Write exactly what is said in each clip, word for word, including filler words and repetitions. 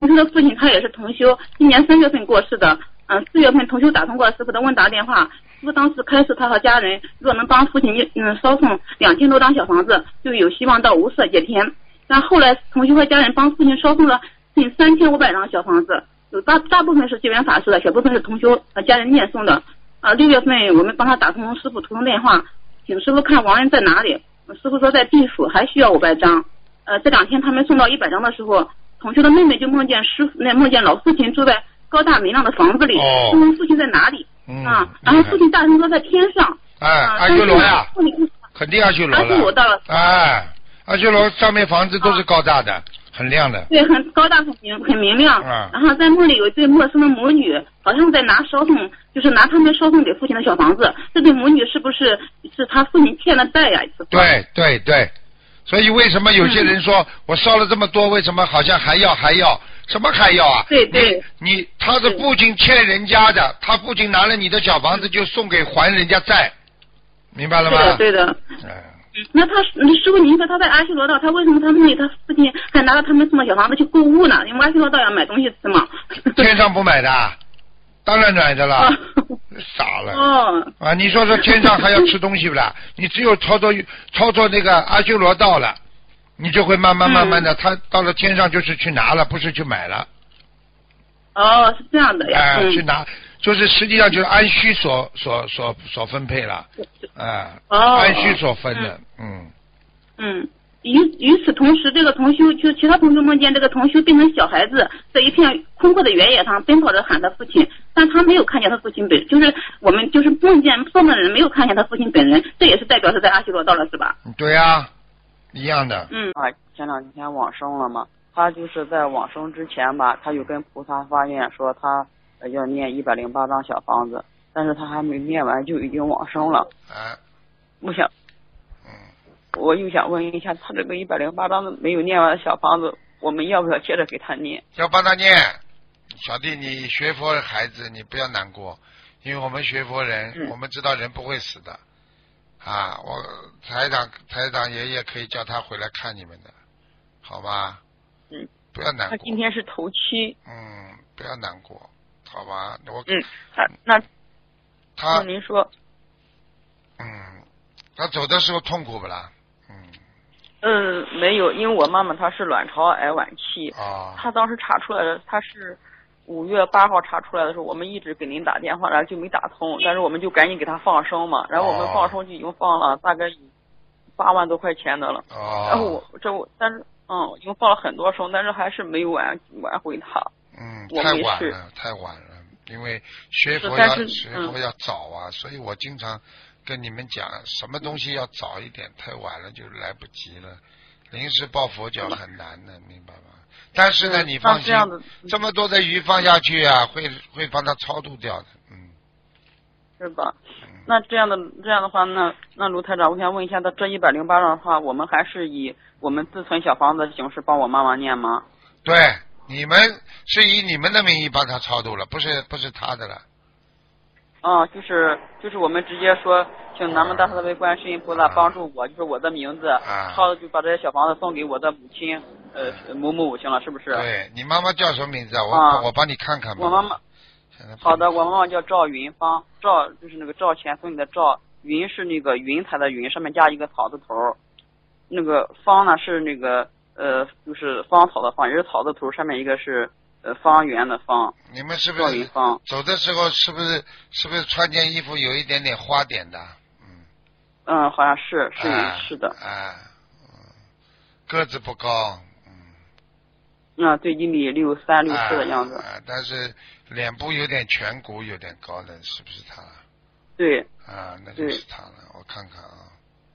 同修的父亲他也是同修，今年三月份过世的。嗯，四月份同修打通过师傅的问答电话，师傅当时开示他和家人，若能帮父亲嗯烧送两千多张小房子，就有希望到无色界天。但后来同修和家人帮父亲烧送了近三千五百张小房子，有大大部分是结缘法师的，小部分是同修和家人念诵的。啊，六月份我们帮他打通师傅图腾电话，请师傅看亡人在哪里。师傅说在地府，还需要五百张。呃，这两天他们送到一百张的时候，同修的妹妹就梦见师傅，那梦见老父亲住在高大明亮的房子里，就问父亲在哪里？嗯啊，然后父亲大声说在天上。 哎，阿修罗呀，肯定阿修罗了。阿修罗到了。哎，阿修罗上面房子都是高大的，很亮的。 对，很高大，很明，很明亮。嗯。然后在梦里有一对陌生的母女，好像在拿烧送，就是拿他们烧送给父亲的小房子。这对母女是不是是他父亲欠了债呀？ 对对对，所以为什么有些人说、嗯、我烧了这么多，为什么好像还要还要？什么还要啊？ 对对， 你你他的父亲欠人家的，他父亲拿了你的小房子就送给还人家债，明白了吗？ 对的，对的。嗯，那他师傅，您说他在阿修罗道，他为什么他梦里他父亲还拿了他们送的小房子去购物呢？因为阿修罗道要买东西吃嘛。 天上不买的，当然买的了，啊、傻了。哦。啊，你说说天上还要吃东西不啦？你只有操作操作那个阿修罗道了。你就会慢慢慢慢的，嗯、他到了天上就是去拿了，不是去买了。 哦，是这样的呀。 哎、呃嗯，去拿，就是实际上就是按需所所所所分配了。哎、呃，哦，按需所分的，嗯。 嗯，与与此同时，这个同修就其他同修梦见这个同修变成小孩子，在一片空阔的原野上奔跑着喊他父亲，但他没有看见他父亲本，就是我们就是梦见做梦的人没有看见他父亲本人，这也是代表是在阿修罗道了，是吧？ 对呀、啊。一样的。 嗯啊，前两天往生了嘛，他就是在往生之前吧，他有跟菩萨发愿说他要念一百零八张小房子，但是他还没念完就已经往生了。 啊， 我想， 嗯， 我又想问一下，他这个一百零八张没有念完的小房子，我们要不要接着给他念？ 要帮他念，小弟，你学佛的孩子，你不要难过，因为我们学佛人，嗯、我们知道人不会死的。啊，我台长台长爷爷可以叫他回来看你们的，好吗？ 嗯， 不要难过。 他今天是头七。 嗯，不要难过，好吧？我嗯，他那他那您说， 嗯，他走的时候痛苦不啦？嗯。 嗯，没有，因为我妈妈她是卵巢癌晚期， 啊， 她当时查出来的，她是五月八号查出来的时候，我们一直给您打电话，然后就没打通，但是我们就赶紧给他放生嘛，然后我们放生就已经放了大概八万多块钱的了， 哦、 然后我这我但是嗯，已经放了很多生，但是还是没有挽挽回他。 嗯， 我太晚了，太晚了，因为学佛要学佛要早啊、嗯，所以我经常跟你们讲，什么东西要早一点，太晚了就来不及了，临时抱佛脚很难的，明白吗？但是呢，你放心，这么多的鱼放下去啊，会会帮它超度掉的，嗯， 是吧？嗯、那这样的这样的话，那那卢台长，我想问一下，他这一百零八张的话，我们还是以我们自存小房子的形式帮我妈妈念吗？ 对，你们是以你们的名义帮他超度了，不是不是他的了。 啊、嗯，就是就是我们直接说，请南无大慈大悲观世音菩萨帮助我，就是我的名字， 啊， 超就把这些小房子送给我的母亲。呃，某某某行了，是不是？ 对，你妈妈叫什么名字啊？我、 啊、 我帮你看看吧。 我妈妈，好的，我妈妈叫赵云芳，赵就是那个赵钱孙的赵，云是那个云彩的云，上面加一个草字头，那个芳呢是那个呃就是芳草的芳，也是草字头，上面一个是呃方圆的方。 你们是不是走的时候是不是是不是穿件衣服有一点点花点的？嗯。 嗯，好像是是、 啊、 是的。 啊，嗯，个子不高。 啊，对，一米六三六四的样子、 啊啊。但是脸部有点颧骨有点高的，是不是他？ 对。 啊，那就是他了。我看看啊。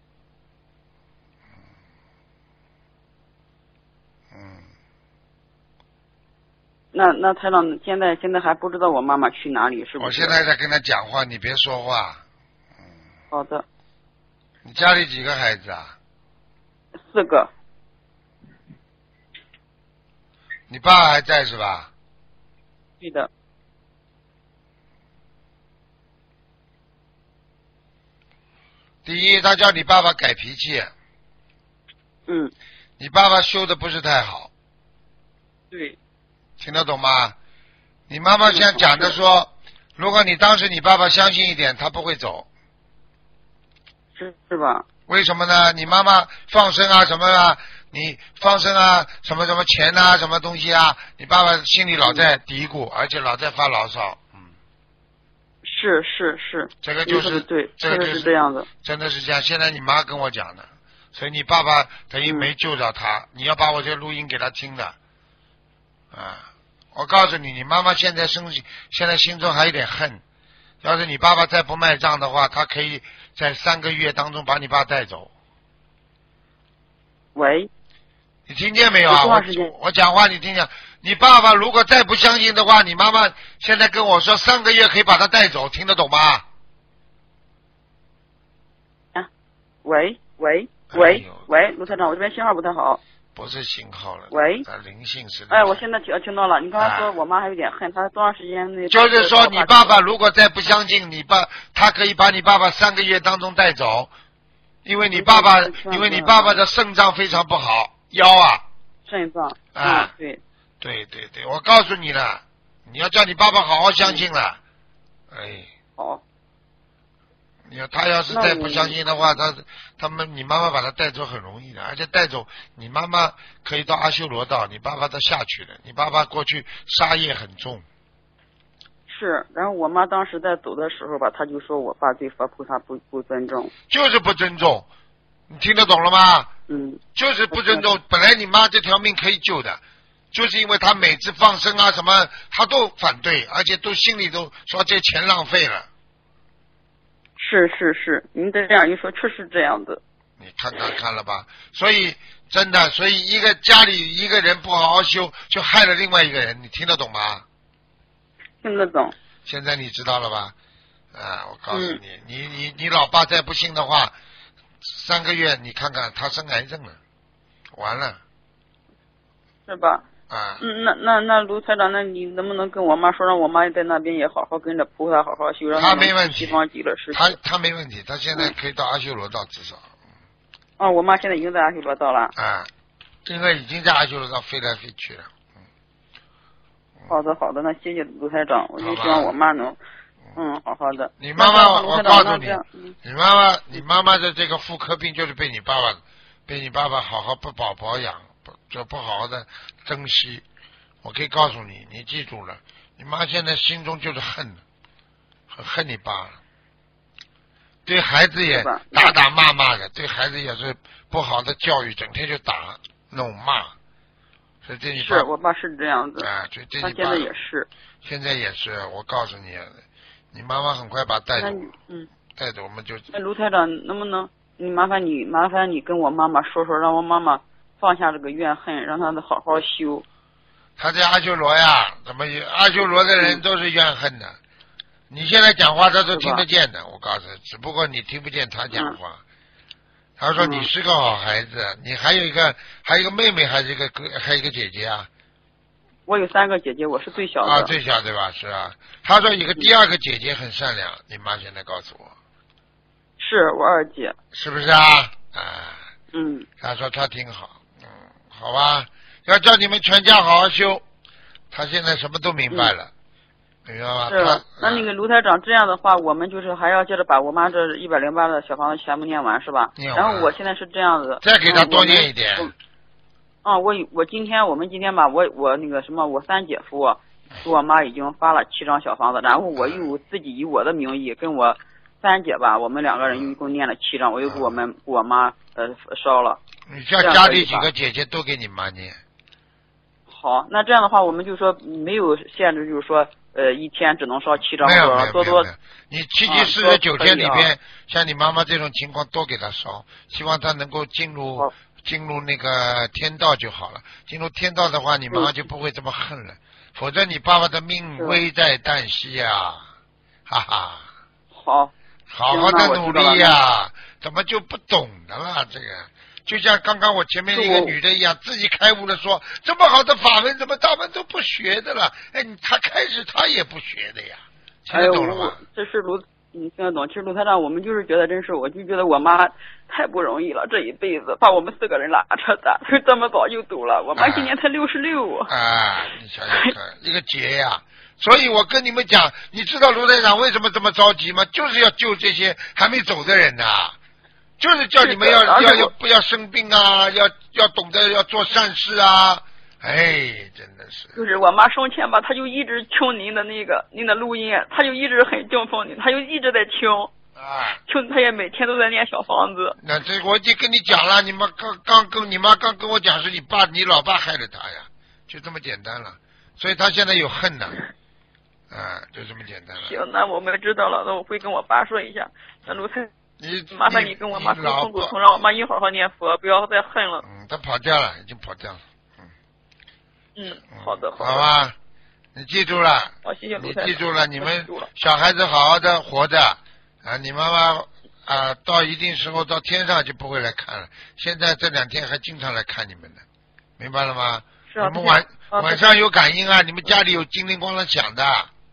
嗯。 那那台长现在现在还不知道我妈妈去哪里，是不是？ 我现在在跟他讲话，你别说话。 嗯。好的。 你家里几个孩子啊？ 四个。 你爸还在是吧？ 对的。 第一，他叫你爸爸改脾气。 嗯。 你爸爸修的不是太好。 对。 听得懂吗？你妈妈想讲的说，如果你当时你爸爸相信一点，他不会走。 是是吧？ 为什么呢？你妈妈放生啊什么啊，你放生啊什么什么钱啊什么东西啊，你爸爸心里老在嘀咕，而且老在发牢骚。嗯， 是是是， 这个就是对， 这个就是这样的， 真的是这样。现在你妈跟我讲的，所以你爸爸等于没救着他，嗯、你要把我这个录音给他听的。啊，我告诉你，你妈妈现在心现在心中还有点恨，要是你爸爸再不卖账的话，他可以在三个月当中把你爸带走。 喂， 你听见没有啊？我我讲话你听见？你爸爸如果再不相信的话，你妈妈现在跟我说三个月可以把他带走，听得懂吗？ 啊，喂喂喂、哎、喂，卢台长，我这边信号不太好。 不是信号了。 喂。 灵性是。 哎，我现在听听到了。你刚才说我妈还有点恨，她多长时间内？ 就是说，你爸爸如果再不相信你爸，他可以把你爸爸三个月当中带走，因为你爸爸，因为你爸爸的肾脏非常不好，腰啊。 肾脏。 啊， 对。 对对对，我告诉你了，你要叫你爸爸好好相信了。哎。 好。 你要他要是再不相信的话，他他们你妈妈把他带走很容易的，而且带走你妈妈可以到阿修罗道，你爸爸都下去了。你爸爸过去杀业很重。 是，然后我妈当时在走的时候吧，她就说我爸对佛菩萨不不尊重。 就是不尊重，你听得懂了吗？ 嗯。 就是不尊重，本来你妈这条命可以救的，就是因为她每次放生啊什么，她都反对，而且都心里都说这钱浪费了。 是是是，您这样一说，确实这样的。 你看看看了吧？所以真的，所以一个家里一个人不好好修，就害了另外一个人，你听得懂吗？ 听得懂。 现在你知道了吧？啊，我告诉你，嗯、你你你老爸再不信的话，三个月你看看他生癌症了，完了。 是吧？ 啊， 嗯，那那那卢台长，那你能不能跟我妈说，让我妈在那边也好好跟着菩萨好好修，让她没问题， 西方极乐世界。 她她没问题，她现在可以到阿修罗道至少。 哦，我妈现在已经在阿修罗道了。 啊，现在已经在阿修罗道飞来飞去了。嗯。 好的好的，那谢谢卢台长，我就希望我妈能，嗯，好好的。 你妈妈，我告诉你，你妈妈，你妈妈的这个妇科病就是被你爸爸，被你爸爸好好不保保养。就不好好的珍惜，我可以告诉你，你记住了，你妈现在心中就是恨，很恨你爸了，对孩子也打打骂骂的，对孩子也是不好的教育，整天就打弄骂，所以这你爸是我爸是这样子， 啊，所以这你爸他现在也是， 现在也是，我告诉你，你妈妈很快把带走， 嗯， 带走我们就。 那卢台长能不能你麻烦你麻烦你跟我妈妈说说，让我妈妈放下这个怨恨，让他们好好修。 他在阿修罗呀，怎么阿修罗的人都是怨恨的？嗯、你现在讲话他都听得见的，我告诉你，只不过你听不见他讲话。嗯、他说你是个好孩子，嗯、你还有一个还有一个妹妹，还是一个哥，还有一个姐姐啊？ 我有三个姐姐，我是最小的。 啊，最小对吧？是啊。他说有个第二个姐姐很善良，嗯、你妈现在告诉我。 是我二姐。 是不是啊？啊。 嗯。 他说他挺好。好吧，要叫你们全家好好修。他现在什么都明白了，嗯、明白吗？ 是。那那个卢台长，这样的话，我们就是还要接着把我妈这一百零八的小房子全部念完，是吧？ 念完。 然后我现在是这样子。 再给他多念一点。 嗯，啊，我我今天我们今天吧，我我那个什么，我三姐夫给我妈已经发了七张小房子，然后我又自己以我的名义跟我三姐吧，我们两个人一共念了七张，我又给我们给我妈呃烧了。 你叫家里几个姐姐都给你妈念。 好，那这样的话，我们就说没有限制，就是说，呃，一天只能烧七张， 没有没有多多。 你七七四十九天里边，啊、像你妈妈这种情况，多给她烧，希望她能够进入进入那个天道就好了。进入天道的话，你妈妈就不会这么恨了。嗯、否则你爸爸的命危在旦夕呀，哈哈。 好。 好好的努力呀、啊，怎么就不懂的了？这个就像刚刚我前面一个女的一样，自己开悟了说，这么好的法门，怎么他们都不学的了？哎，他开始他也不学的呀，听得懂了吗？ 哎、这是卢嗯，听得懂。其实卢台长，我们就是觉得真是，我就觉得我妈太不容易了，这一辈子把我们四个人拉扯大，她这么早就走了。我妈今年才六十六。 啊，你想想看，一个劫呀！所以我跟你们讲，你知道卢台长为什么这么着急吗？就是要救这些还没走的人呐、啊，就是叫你们要要要不要生病啊，要要懂得要做善事啊。哎，真的是。 就是我妈生前吧，她就一直听您的那个您的录音，她就一直很敬奉您，她就一直在听。 啊。 听，她也每天都在念小房子。 那这我已经跟你讲了，你妈刚刚跟你妈刚跟我讲是你爸你老爸害了她呀，就这么简单了。所以她现在有恨呢。啊，就这么简单了。 行，那我们知道了，那我会跟我爸说一下。那卢太， 你麻烦你跟我妈沟通沟通，让我妈一好好念佛，不要再恨了。 嗯，他跑掉了，已经跑掉了。 嗯，好的，好的。 好吧，你记住了。 好，谢谢卢你太。 记住了，你们小孩子好好的活着啊！你妈妈啊，到一定时候到天上就不会来看了。现在这两天还经常来看你们的，明白了吗？ 是啊。 你们晚、啊、晚上有感应啊？你们家里有精灵光了响的。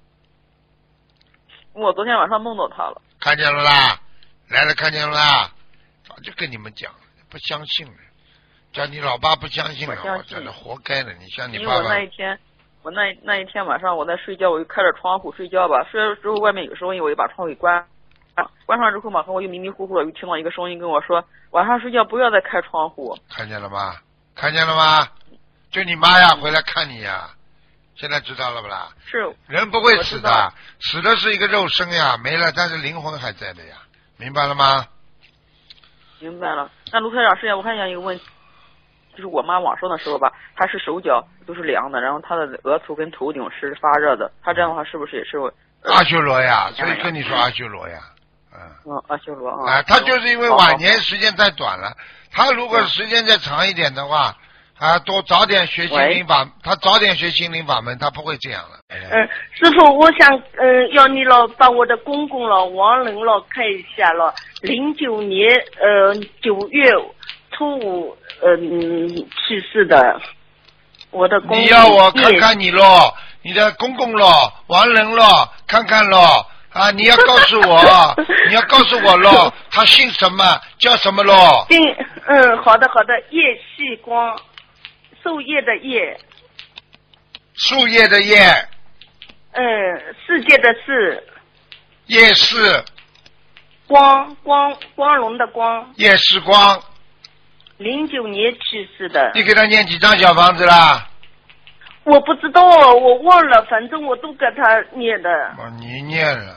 我昨天晚上梦到他了。 看见了啦，来了看见了啦，早就跟你们讲了，不相信了。叫你老爸不相信了，我真的活该了。你像你爸爸。 因为我那一天，我那那一天晚上我在睡觉，我就开着窗户睡觉吧，睡了之后外面有声音，我就把窗户给关，关上之后嘛，我就迷迷糊糊的就听到一个声音跟我说，晚上睡觉不要再开窗户。 看见了吗？看见了吗？就你妈呀，回来看你呀，现在知道了不啦？ 是。 人不会死的，死的是一个肉身呀，没了，但是灵魂还在的呀，明白了吗？ 明白了。那卢科长，师爷，我还想一个问题。就是我妈往生的时候吧，她是手脚都是凉的，然后她的额头跟头顶是发热的，她这样的话是不是也是我？ 阿修罗呀，所以跟你说阿修罗呀，嗯。 嗯，阿修罗啊。 啊，他就是因为晚年时间太短了，他如果时间再长一点的话，啊，多早点学心灵法，他早点学心灵法门，他不会这样了。 嗯，师傅，我想嗯要你了，把我的公公了亡人了看一下了，零九年呃九月初五。嗯，去世的，我的公公。 你要我看看你咯，你的公公咯，亡人咯，看看咯啊！你要告诉我，你要告诉我咯，他姓什么，叫什么咯？ 姓嗯，好的好的，叶细光，树叶的叶。 树叶的叶。 嗯，世界的世。 叶世。 光光光荣的光。 叶世光。 零九年去世的。 你给他念几张小房子啦？ 我不知道，我忘了，反正我都给他念的。 哦，你念了。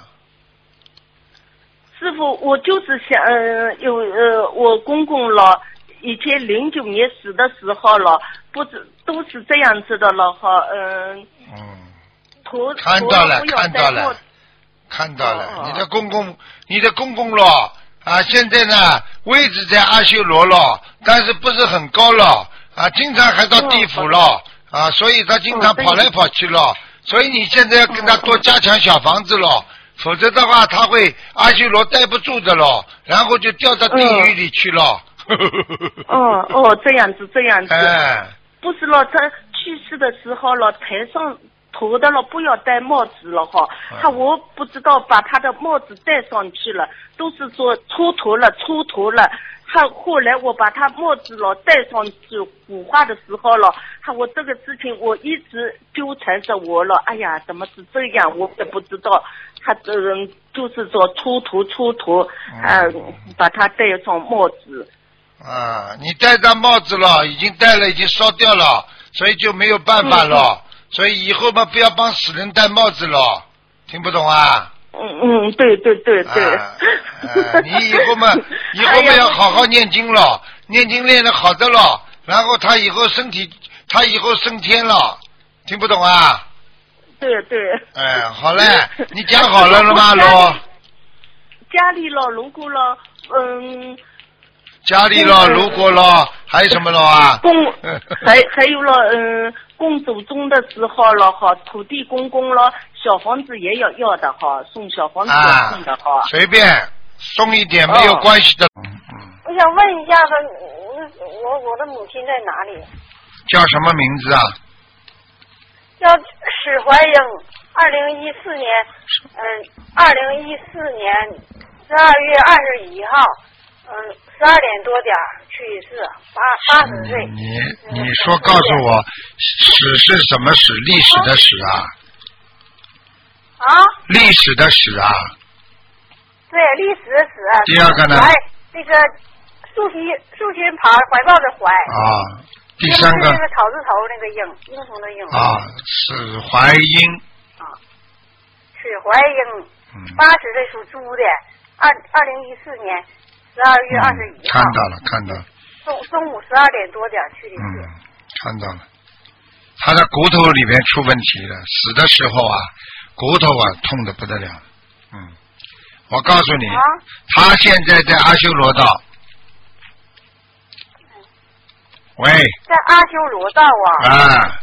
师傅，我就是想，呃，有呃，我公公了，以前零九年死的时候了，不是都是这样子的了哈，嗯、呃。嗯。头看到了，看到了，看到了，哦、你的公公，你的公公了。啊，现在呢，位置在阿修罗了，但是不是很高了啊，经常还到地府了啊，所以他经常跑来跑去了，所以你现在要跟他多加强小房子了，否则的话他会阿修罗待不住的了，然后就掉到地狱里去了。 哦哦，这样子这样子。 哎， 不是了，他去世的时候了，台上。头的了，不要戴帽子了哈。他我不知道把他的帽子戴上去了，都是说出头了，出头了。他后来我把他帽子了戴上去，火化的时候了，他我这个事情我一直纠缠着我了。哎呀，怎么是这样？我也不知道。他这人就是说出头出头，啊，把他戴上帽子。 啊，你戴上帽子了，已经戴了，已经烧掉了，所以就没有办法了。嗯所以以后嘛，不要帮死人戴帽子了，听不懂啊？ 嗯嗯，对对对对。 啊啊、你以后嘛，以后嘛要好好念经了，念经练得好的了，然后他以后身体，他以后升天了，听不懂啊？ 对对。 哎，好嘞，你讲好了了吗，罗？ 家里了，如果了，嗯。 家里了，如果了，还有什么了啊？ 公还还有了，嗯，公祖宗的时候了哈，土地公公了，小房子也要要的哈，送小房子要送的哈。 啊、随便送一点没有关系的。 哦、我想问一下子，我我的母亲在哪里？ 叫什么名字啊？ 叫史怀英， 二零一四年，嗯，二零一四年十二月二十一号，嗯，十二点多点去世，八八十岁。 你你说告诉我，史是什么史？历史的史啊？ 啊？ 历史的史啊？ 对，历史的史。 第二个呢？ 怀那个竖心竖心旁怀抱的怀。 啊。第三个。 那个草字头那个英，英雄的英。 啊，史怀英。 啊，史怀英。嗯。八十岁属猪的，二二零一四年十二月二十一号。 看到了，看到了。 中中午十二点多点去的世。 嗯，看到了。他的骨头里面出问题了，死的时候啊，骨头啊痛得不得了。嗯，我告诉你，啊、他现在在阿修罗道。喂。 在阿修罗道啊。 啊。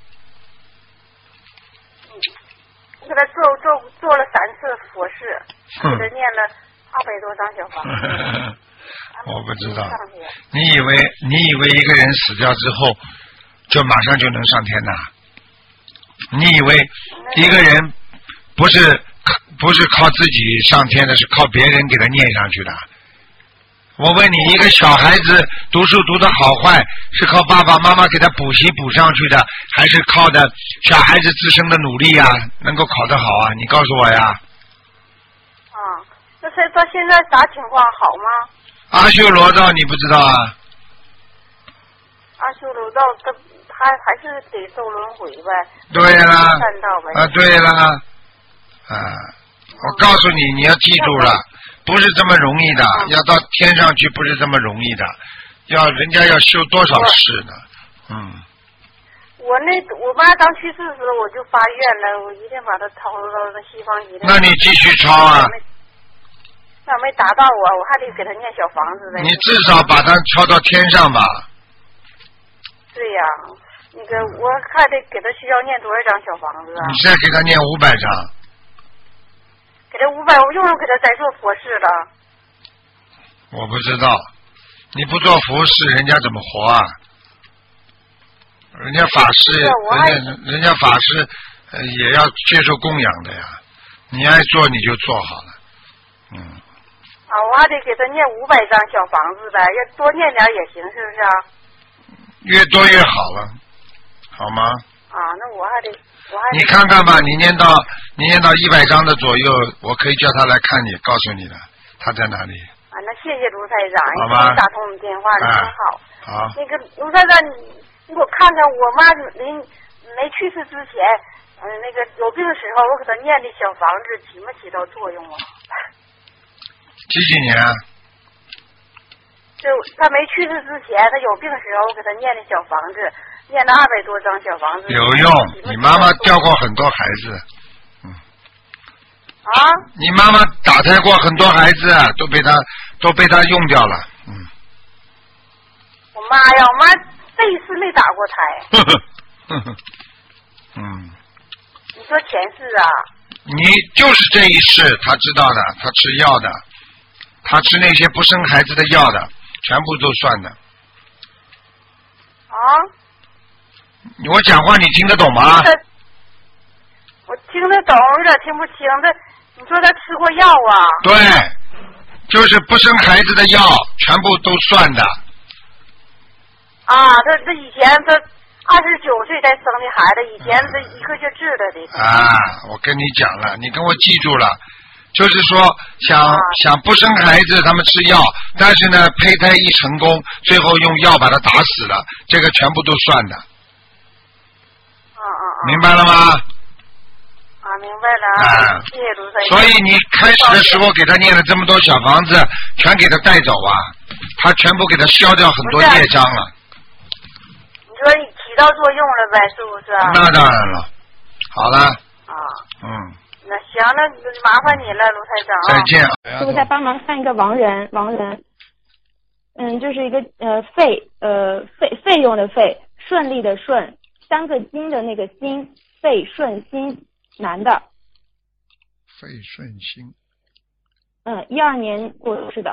嗯，我给他做做做了三次佛事，给他念了二百多张小房子。 我不知道，你以为你以为一个人死掉之后就马上就能上天呐？你以为一个人不是不是靠自己上天的，是靠别人给他念上去的？我问你，一个小孩子读书读得好坏，是靠爸爸妈妈给他补习补上去的，还是靠的小孩子自身的努力啊，能够考得好啊？你告诉我呀。 啊，那他到现在啥情况好吗？ 阿修罗道你不知道啊？ 阿修罗道他他还是得受轮回呗。 对啦。 啊， 对啦。啊，我告诉你，你要记住了，不是这么容易的，要到天上去不是这么容易的，要人家要修多少世呢？嗯。 我那我妈刚去世的时候我就发愿了，我一定把她超度到那西方极乐。 那你继续抄啊。 那没达到我，我还得给他念小房子呗。 你至少把他抄到天上吧。 对呀、啊，那个我还得给他需要念多少张小房子啊？ 你现在给他念五百张。 给他五百，我用不用给他再做佛事了？ 我不知道，你不做佛事，人家怎么活啊？人家法师，人家人家法师、呃、也要接受供养的呀。你爱做你就做好了，嗯。 啊，我还得给他念五百张小房子呗，要多念点也行，是不是啊？ 越多越好了，好吗？ 啊，那我还得，我还得。 你看看吧，你念到你念到一百张的左右，我可以叫他来看你，告诉你的，他在哪里。 啊，那谢谢卢台长， 好吧？ 你打通你电话，你真好。 好。 那个卢台长，你你给我看看，我妈临没去世之前，嗯，那个有病的时候，我给她念的小房子起没起到作用啊？ 几几年啊？ 就他没去世之前，他有病的时候，我给他念的小房子，念了二百多张小房子。 有用，你妈妈掉过很多孩子，嗯。 啊？ 你妈妈打胎过很多孩子，都被他都被他用掉了，嗯。 我妈呀，我妈这一次没打过胎。 呵呵呵呵，嗯。 你说前世啊？ 你就是这一世，他知道的，他吃药的，他吃那些不生孩子的药的，全部都算的。 啊？ 我讲话你听得懂吗？ 我听得懂，有点听不清。这你说他吃过药啊？ 对，就是不生孩子的药，全部都算的。 啊，他他以前他。二十九岁才生的孩子，以前这一个劲治的的。 啊，我跟你讲了，你跟我记住了，就是说想、啊、想不生孩子，他们吃药，但是呢，胚胎一成功，最后用药把他打死了，这个全部都算的。 啊啊啊！ 明白了吗？ 啊，明白了啊！谢谢卢台长。 所以你开始的时候给他念了这么多小房子，全给他带走啊，他全部给他消掉很多业障了。 你说你起到作用了呗，是不是？ 那当然了。好了。 啊。 嗯。 那行，那麻烦你了，卢台长、啊。 再见。 师傅再帮忙看一个亡人，亡人，嗯，就是一个呃费呃费费用的费，顺利的顺，三个金的那个金，费顺心，男的。 费顺心。 嗯，一二年过世的。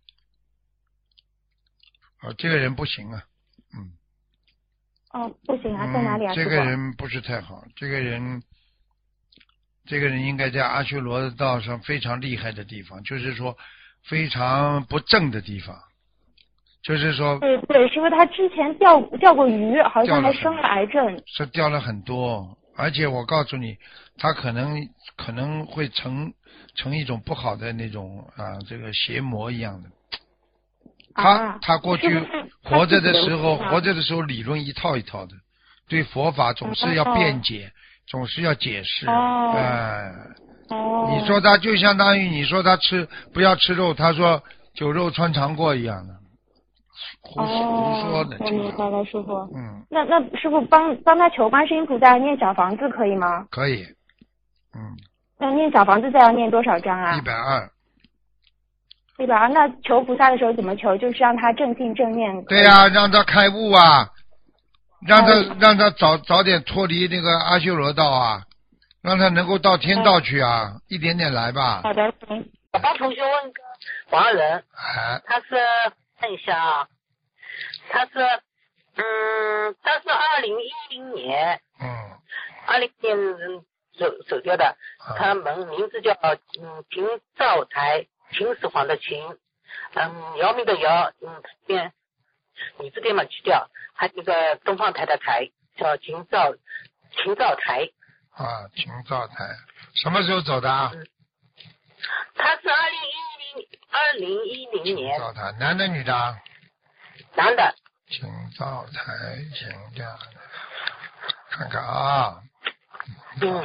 哦，这个人不行啊。嗯。 哦，不行啊，在哪里啊？ 嗯、这个人不是太好，这个人这个人应该在阿修罗道上非常厉害的地方，就是说非常不正的地方，就是说对对，是因为他之前钓钓过鱼，好像还生了癌症， 是钓了很多，而且我告诉你，他可能可能会成成一种不好的那种啊，这个邪魔一样的。他、啊、他过去活着的时候，活着的时候理论一套一套的，对佛法总是要辩解，哦、总是要解释。哦，哎、哦，你说他就相当于你说他吃不要吃肉，他说酒肉穿肠过一样的，胡、哦、胡说的。 我明白了，师傅。 嗯。 那那师傅帮帮他求观世音菩萨念小房子可以吗？ 可以。嗯。 那念小房子再要念多少章啊？ 一百二。 对吧？那求菩萨的时候怎么求？就是让他正信正念。 对呀、啊，让他开悟啊，让他、嗯、让他早早点脱离那个阿修罗道啊，让他能够到天道去啊，嗯、一点点来吧。 好的， 嗯。我帮同学问个王人， 哎， 他是看一下啊，他是嗯，他是二零一零年， 嗯， 二零年走走掉的，嗯、他们名字叫嗯平兆台。秦始皇的秦，嗯，姚明的姚，嗯，边，你这边嘛去掉，还有一个东方台的台，叫秦兆，秦兆台。 啊，秦兆台，什么时候走的啊？ 嗯、他是二零一零二零一零年。 秦兆台，男的女的？ 男的。 秦兆台，秦兆台，看看啊。 嗯。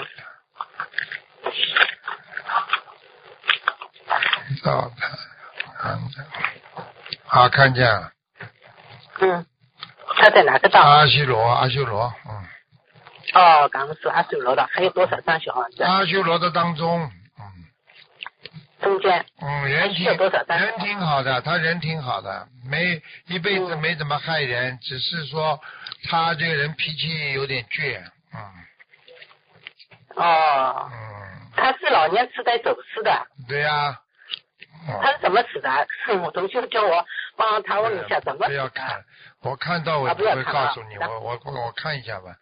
灶台，看见，啊，看见了。 嗯，他在哪个道？ 阿修罗，阿修罗，嗯。 哦，刚刚说阿修罗的，还有多少张小房子？ 阿修罗的当中，嗯。 中间。 嗯，人挺人挺好的，他人挺好的，没一辈子没怎么害人，嗯、只是说他这个人脾气有点倔，嗯。 哦。 嗯。 他是老年痴呆走失的。 对呀、啊。 他是怎么死的？我同学叫我帮他问一下怎么死的。 不要看，我看到我就会告诉你，啊、我我我我看一下吧。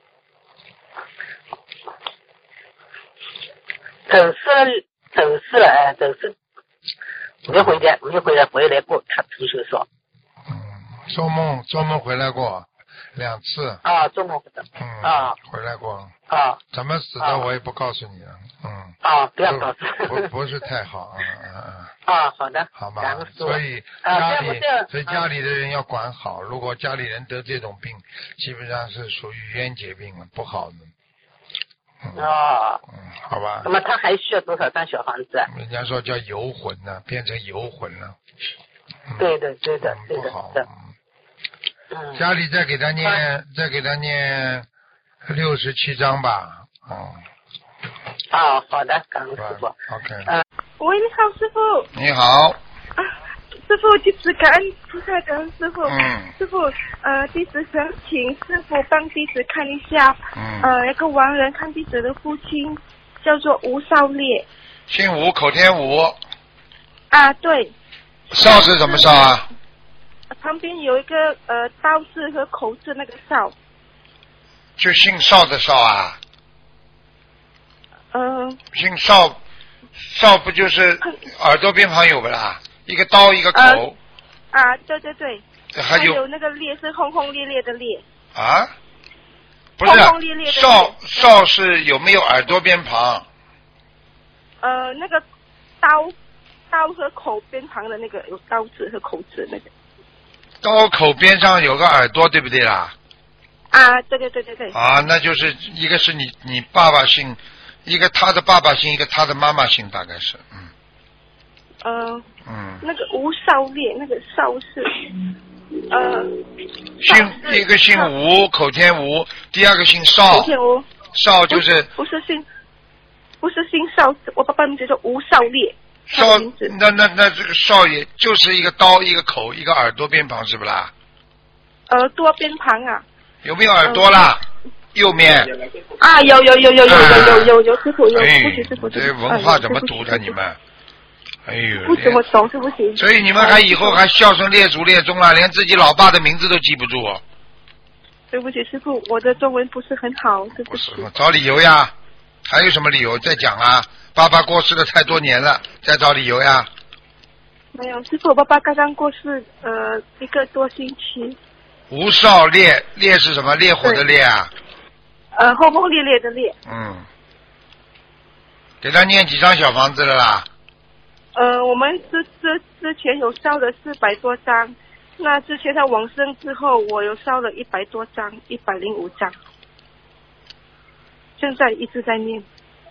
走失走失了，哎，走失没回来，没回来回来过。他同学说。 嗯，做梦做梦回来过两次。 啊，做梦回来。 嗯。 啊。 回来过。 啊。 怎么死的我也不告诉你了。嗯。 啊，不要告诉。 不不是太好啊啊。 啊，好的， 好吧，所以家里、 啊、 所以家里的人要管好。如果家里人得这种病，基本上是属于冤结病了，不好的。 嗯、哦， 嗯，好吧。 那么他还需要多少张小房子？ 人家说叫游魂呢，变成游魂了。 嗯、对的，对的， 嗯、不好。 嗯。 家里再给他念，啊、再给他念六十七章吧。嗯。 啊、哦，好的，感恩师傅。 OK。 嗯。 喂，你好，师傅。 你好。 啊，师傅，弟子感恩菩萨，感恩师傅。 嗯。 师傅，呃，弟子想请师傅帮弟子看一下， 嗯， 呃，一个亡人看弟子的父亲，叫做吴少烈。 姓吴，口天吴。 啊，对。 少是什么少啊？ 旁边有一个呃刀字和口字那个少。 就姓邵的邵啊？ 呃。 姓邵。少不就是耳朵边旁有不啦？一个刀一个口。 啊，啊对对对。 还有, 还有那个烈是轰轰烈烈的烈。 啊？不是。 轰轰烈烈的烈。 少少是有没有耳朵边旁？ 呃，那个刀刀和口边旁的那个有刀子和口子那个。 刀口边上有个耳朵，对不对啦？ 啊，对对对对对。 啊，那就是一个是你你爸爸姓。一个他的爸爸姓，一个他的妈妈姓，大概是，嗯。 呃。 嗯。 那个吴少烈，那个少是，呃。 姓一个姓吴，口天吴，第二个姓邵。 口天吴。 邵就是。 不是姓，不是姓邵，我爸爸名字叫吴少烈。 邵，那那那这个少爷就是一个刀，一个口，一个耳朵边旁，是不啦？ 耳朵边旁啊。 有没有耳朵啦？呃右面啊，有有有有有有有有有师傅有， 哎， 不许师傅。 这文化怎么读的你们？哎呦， 不怎么懂是不行。 所以你们还以后还孝顺列祖列宗了，连自己老爸的名字都记不住。 对不起师傅，我的中文不是很好，对不起。 找理由呀。 还有什么理由？再讲啊！爸爸过世了太多年了，再找理由呀？ 没有，师傅，我爸爸刚刚过世，呃，一个多星期。 无少烈，烈是什么？烈火的烈啊？ 呃，轰轰烈烈的烈。 嗯。给他念几张小房子了啦？ 呃，我们之之之前有烧了四百多张，那之前他往生之后，我有烧了一百多张，一百零五张，现在一直在念。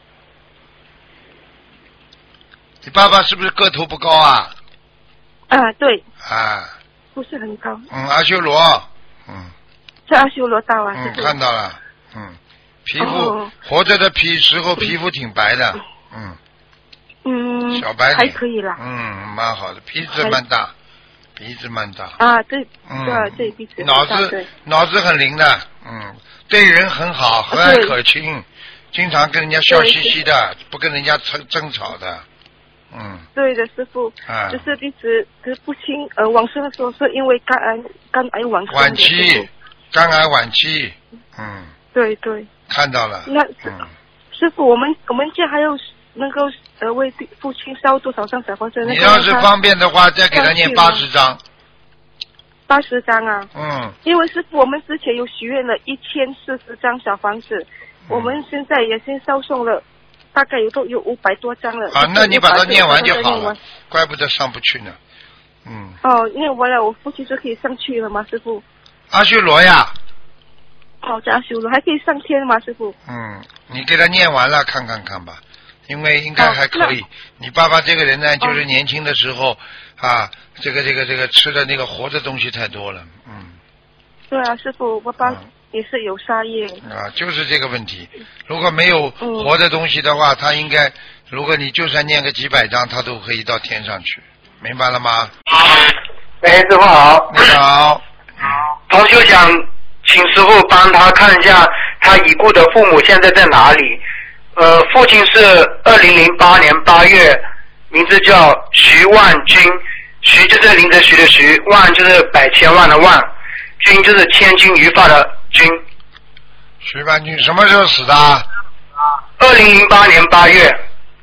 你爸爸是不是个头不高啊？ 啊，对。 啊。 不是很高。 嗯，阿修罗。嗯。 是阿修罗道啊。 嗯，看到了。嗯。皮肤、哦、活着的皮时候皮肤挺白的。嗯。 嗯。 小白领。 还可以啦。 嗯，蛮好的，鼻子蛮大，鼻子蛮大。 啊，对。 嗯。 对对，鼻子。 脑子脑子很灵的，嗯，对人很好，和蔼可亲，经常跟人家笑嘻嘻的，不跟人家争争吵的。嗯， 对的，师傅， 啊、 就是一直就是父亲呃往生的时候是因为肝癌肝癌往生的。 晚期，肝癌晚期，嗯， 对对， 看到了。 那、 嗯、 师傅，我们我们家还有能够呃为父亲烧多少张小房子？ 你要是方便的话，再给他念八十张。 八十张啊。 嗯。 因为师傅，我们之前有许愿了一千四十张小房子，嗯、我们现在也先烧送了。大概有都有五百多张了啊，那你把它念完就好了，怪不得上不去呢。嗯。 哦，念完了，我父亲就可以上去了吗，师傅？ 阿修罗呀。 好，阿修罗还可以上天吗，师傅？ 嗯，你给他念完了，看看看吧，因为应该还可以。你爸爸这个人呢，就是年轻的时候、哦、啊，这个这个这个吃的那个活的东西太多了，嗯。 对啊，师傅，爸爸。嗯也是有杀业啊，就是这个问题。如果没有活的东西的话，嗯、他应该，如果你就算念个几百张，他都可以到天上去，明白了吗？ 哎，师傅好。 你好。 同修想请师傅帮他看一下他已故的父母现在在哪里。呃，父亲是二零零八年八月，名字叫徐万军，徐就是林则徐的徐，万就是百千万的万，军就是千钧一发的。军， 徐万军什么时候死的？ 二零零八年八月。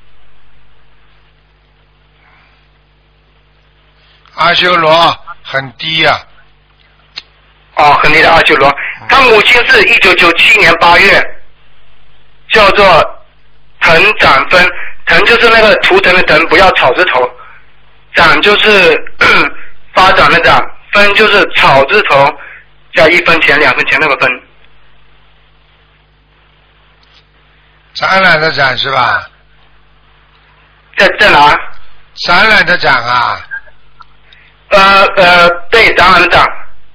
阿修罗很低呀、 啊。哦，很低的阿修罗。他母亲是一九九七年八月，叫做藤展芬，藤就是那个图腾的藤，不要草字头，展就是发展的展，芬就是草字头。加一分钱两分钱那个分， 展览的展是吧？ 在在哪？ 展览的展啊？ 呃呃，对，展览的展。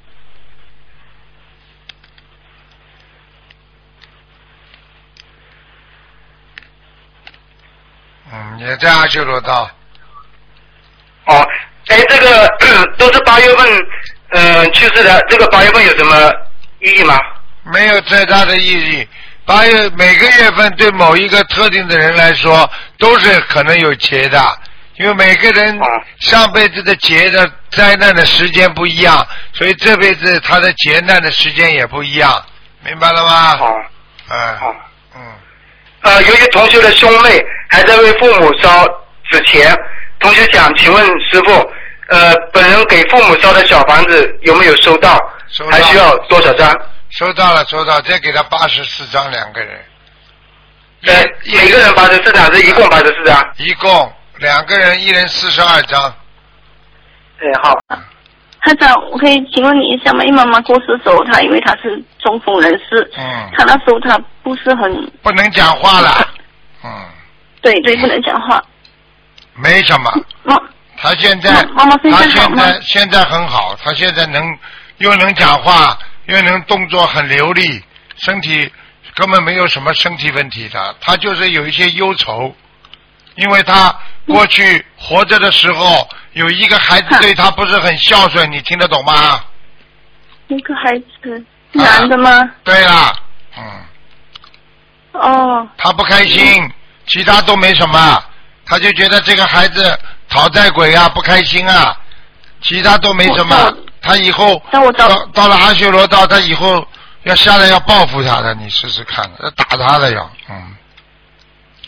嗯，也在阿修罗道。 哦，哎，这个都是八月份。呃，去世的这个八月份有什么意义吗？ 没有太大的意义。八月每个月份对某一个特定的人来说都是可能有劫的，因为每个人上辈子的劫的灾难的时间不一样，所以这辈子他的劫难的时间也不一样，明白了吗？ 好， 嗯， 好， 嗯。 呃，由于同学的兄妹还在为父母烧纸钱，同学想请问师父。呃，本人给父母烧的小房子有没有收到？ 收到。 还需要多少张？ 收到了，收到，再给他八十四张，两个人。 对，每个人八十四张，是一共八十四张。 一共两个人，一人四十二张。 对，好。 台长，我可以请问你一下吗？因为妈妈过世的时候，她因为她是中风人士， 嗯， 她那时候她不是很不能讲话了，嗯。 对对，不能讲话。 没什么。 妈。 他现在， 妈妈他现在现在很好，他现在能又能讲话，又能动作很流利，身体根本没有什么身体问题的，他就是有一些忧愁，因为他过去活着的时候有一个孩子对他不是很孝顺，你听得懂吗？ 一个孩子，男的吗？ 啊、对了，嗯。 哦。 他不开心，其他都没什么，他就觉得这个孩子讨债鬼啊，不开心啊，其他都没什么。他以后到到了阿修罗道，他以后要下来要报复他的，你试试看，要打他的要，嗯。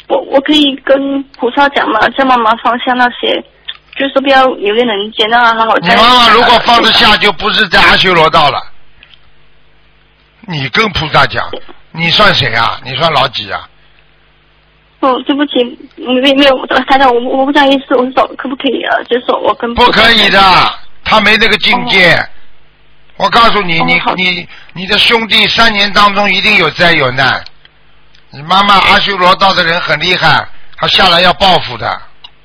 我我可以跟菩萨讲嘛，叫妈妈放下那些，就是不要有些人见到他好好。 你妈妈如果放得下，就不是在阿修罗道了。你跟菩萨讲，你算谁啊？你算老几啊？ 哦，对不起，没没有，台长，我我不讲意思，我说可不可以啊？就是我跟不可以的，他没那个境界。哦、我告诉你，你、哦、你你的兄弟三年当中一定有灾有难。你妈妈阿修罗道的人很厉害，他下来要报复的。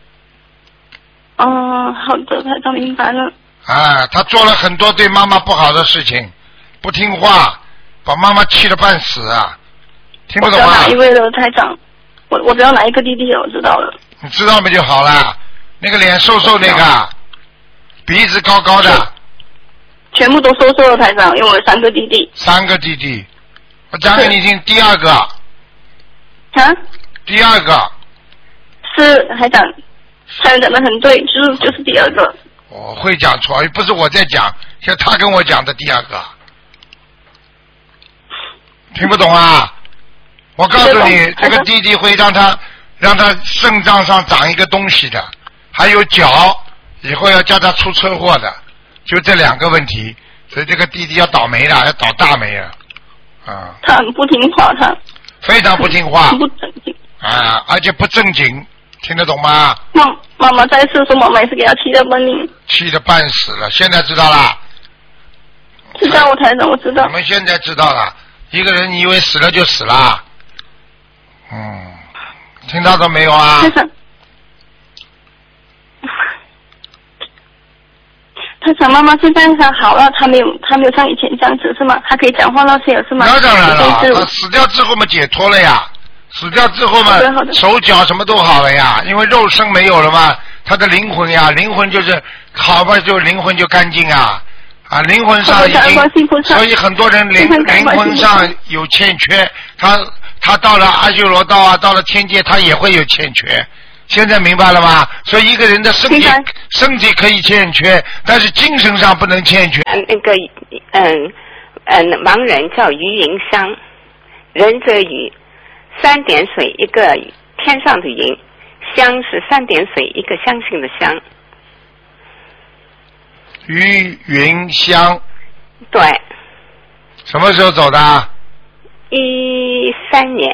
哦，好的，台长明白了。 啊，他做了很多对妈妈不好的事情，不听话，把妈妈气得半死啊！听不懂啊？ 我知道哪一位了，台长？我我知道哪一个弟弟了，我知道了。 你知道没就好了。那个脸瘦瘦那个，鼻子高高的。 全部都瘦瘦了，台长，因为我有三个弟弟。 三个弟弟，我讲给你听，第二个。 啊？ 第二个。 是台长，台长讲的很对，就是就是第二个。 我会讲错，不是我在讲，像他跟我讲的第二个。听不懂啊？我告诉你，这个弟弟会让他让他肾脏上长一个东西的，还有脚，以后要叫他出车祸的，就这两个问题，所以这个弟弟要倒霉了，要倒大霉了，啊。 他很不听话，他。 非常不听话。 不正经。 啊，而且不正经，听得懂吗？ 妈妈妈在世说，妈妈也是给他气得半死。 气得半死了，现在知道了。 知道我台长，我知道。 我们现在知道了，一个人你以为死了就死了。嗯，听到都没有啊？ 台长，台长，妈妈现在上好了，她没有，她没有像以前这样子是吗？她可以讲话那些是吗？ 那当然了，她死掉之后嘛，解脱了呀。死掉之后嘛，手脚什么都好了呀，因为肉身没有了嘛，她的灵魂呀，灵魂就是好吧，就灵魂就干净啊。啊，灵魂上已经，所以很多人灵灵魂上有欠缺，他他到了阿修罗道啊，到了天界，他也会有欠缺。现在明白了吗？所以一个人的身体身体可以欠缺，但是精神上不能欠缺。 那个嗯嗯，盲人叫于云香，仁者于三点水一个天上的云，香是三点水一个相信的香。 于云香。 对。 什么时候走的？ 一三年。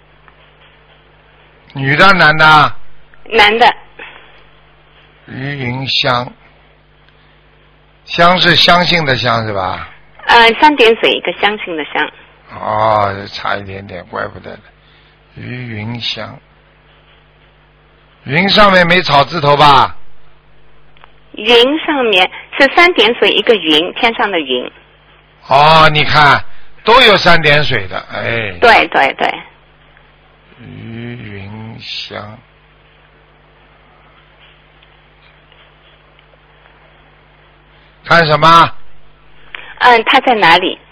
女的男的？ 男的。 于云香。香是相信的香是吧？ 呃，三点水一个相信的香。 哦，差一点点，怪不得的。于云香。云上面没草字头吧？ 云上面是三点水一个云，天上的云。 哦，你看都有三点水的，哎。 对对对。 于云香。看什么？ 嗯，他在哪里？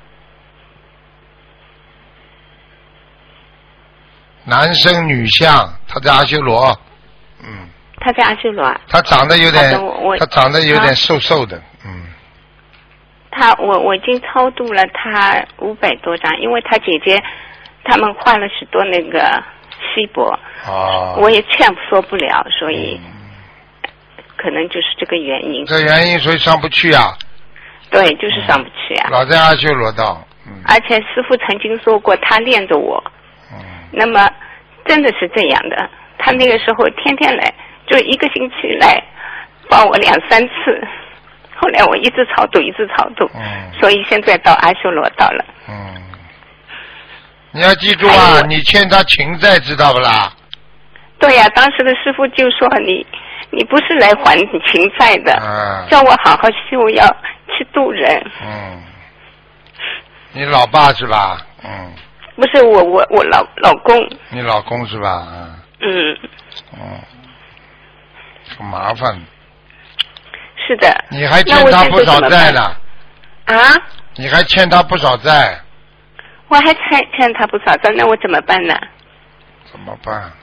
男生女相，他在阿修罗。嗯。 他在阿修罗。 他长得有点，他长得有点瘦瘦的，嗯。 他我我已经超度了他五百多张，因为他姐姐他们换了许多那个锡箔， 哦， 我也劝说不了，所以、嗯、可能就是这个原因。 这原因所以上不去啊。 对，就是上不去啊。 老在阿修罗道。嗯。 而且师父曾经说过，他恋着我。 嗯。 那么真的是这样的，他那个时候天天来。就一个星期来帮我两三次，后来我一直超度，一直超度， 嗯， 所以现在到阿修罗道了。 嗯，你要记住啊，你欠他情债，知道不啦？ 对呀、啊，当时的师父就说你，你不是来还情债的， 嗯， 叫我好好修，要去度人。 嗯，你老爸是吧？嗯， 不是我，我我老老公。 你老公是吧？嗯。 嗯。 嗯。很麻烦。 是的。 你还欠他不少债呢。 啊？ 你还欠他不少债。 我还欠欠他不少债，那我怎么办呢？ 怎么办？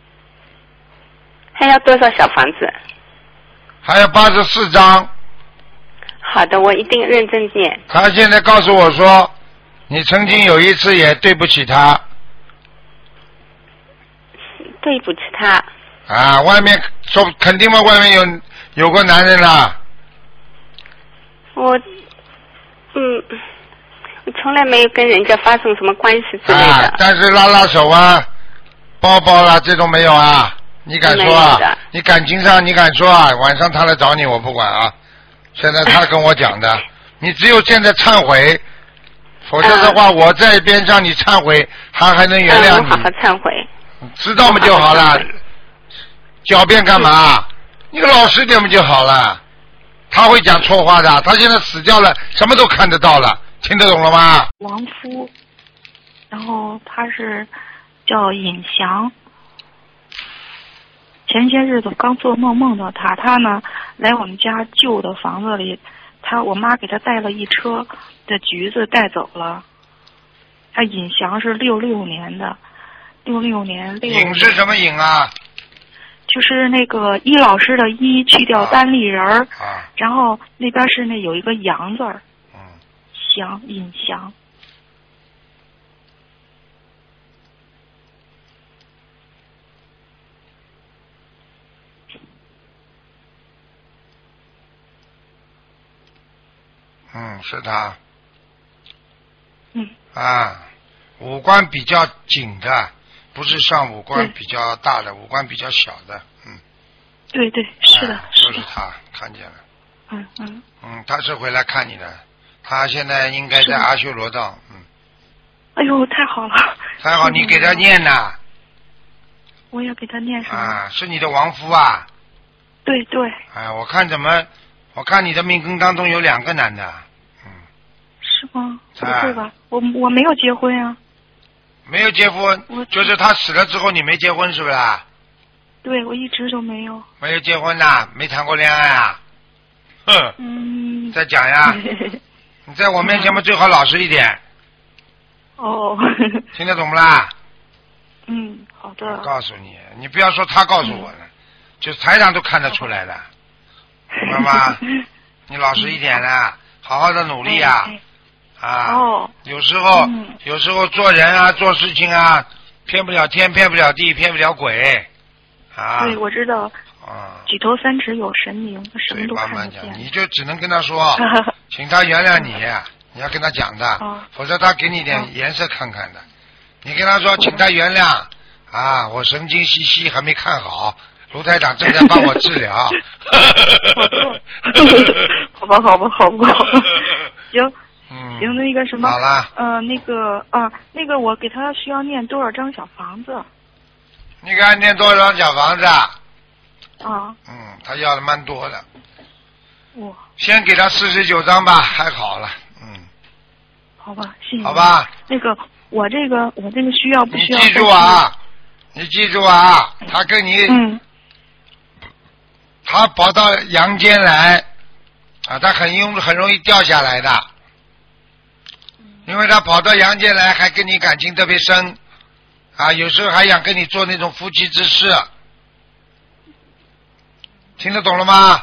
还要多少小房子？ 还要八十四张。 好的，我一定认真念。 他现在告诉我说，你曾经有一次也对不起他。 对不起他。 啊，外面说肯定嘛，外面有有个男人啦。 我，嗯，我从来没有跟人家发生什么关系之类的。 啊，但是拉拉手啊，抱抱啦，这种没有啊？你敢说啊？你感情上你敢说啊？晚上他来找你，我不管啊。现在他跟我讲的，你只有现在忏悔，否则的话，我在边上你忏悔，他还能原谅你。 嗯、好好忏悔。 知道嘛就好了。狡辩干嘛？你老实点不就好了？他会讲错话的，他现在死掉了，什么都看得到了，听得懂了吗？ 王夫，然后他是叫尹翔。前些日子刚做梦梦到他，他呢来我们家旧的房子里，他我妈给他带了一车的橘子带走了。他尹翔是六六年的，六六年六。 尹是什么尹啊？ 就是那个伊老师的伊去掉单立人儿、 啊， 然后那边是那有一个杨字儿，嗯，翔尹翔。 嗯，是他。 嗯。 啊，五官比较紧的。不是像五官比较大的，五官比较小的，嗯。 对对，是的， 啊、 是的。 就是他，看见了。 嗯嗯。 嗯，他是回来看你的，他现在应该在阿修罗道，嗯。 哎呦，太好了！ 太好，你给他念呐。 我也给他念什么？ 啊，是你的亡夫啊。 对对。 哎，我看怎么，我看你的命根当中有两个男的，嗯。 是吗？不会吧？我我没有结婚啊。 没有结婚，就是他死了之后你没结婚是不是啊？ 对，我一直都没有。 没有结婚呐，没谈过恋爱啊？哼。 嗯。 再讲呀，你在我面前嘛最好老实一点。 哦。 听得懂不啦？ 嗯，好的。 我告诉你，你不要说他告诉我的，嗯、就台上都看得出来的，明白吗？你老实一点啊，好好的努力啊。哎哎啊、 哦， 有时候、 嗯、 有时候做人啊，做事情啊，骗不了天，骗不了地，骗不了鬼，啊。 对，我知道。 啊。 举头三尺有神明，什么都看得见。 你就只能跟他说，请他原谅你，你要跟他讲的， 哦、 否则他给你点颜色看看的。你跟他说，请他原谅啊，我神经兮兮还没看好，卢台长正在帮我治疗。 好吧，好吧，好吧，行。 嗯， 行，那个什么， 好了， 呃，那个啊，那个我给他需要念多少张小房子？ 你给他念多少张小房子？啊。 嗯， 他要的蛮多的。 哇。 先给他四十九张吧，还好了，嗯。 好吧，谢谢。 好吧。 那个，我这个，我这个需要不需要？ 你记住啊，你记住啊，他跟你， 嗯， 他跑到阳间来，啊，他很容很容易掉下来的。因为他跑到阳间来，还跟你感情特别深，啊，有时候还想跟你做那种夫妻之事，听得懂了吗？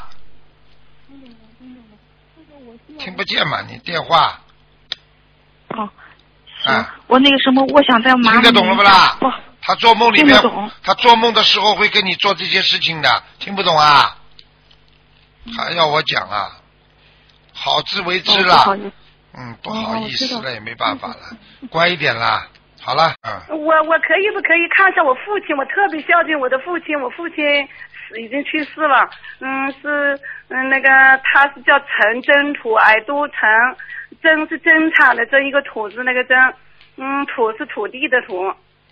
听不见嘛？你电话。 哦。啊。我那个什么，我想在麻烦。 听得懂了不啦？ 不。 他做梦里面，他做梦的时候会跟你做这些事情的，听不懂啊？还要我讲啊？好自为之了。 哦嗯，不好意思了，也没办法了，乖一点啦。好了，嗯。 我我可以不可以看一下我父亲？我特别孝敬我的父亲，我父亲已经去世了。嗯，是嗯那个他是叫陈真土，矮都陈，真是真产的真，一个土字那个真，嗯，土是土地的土。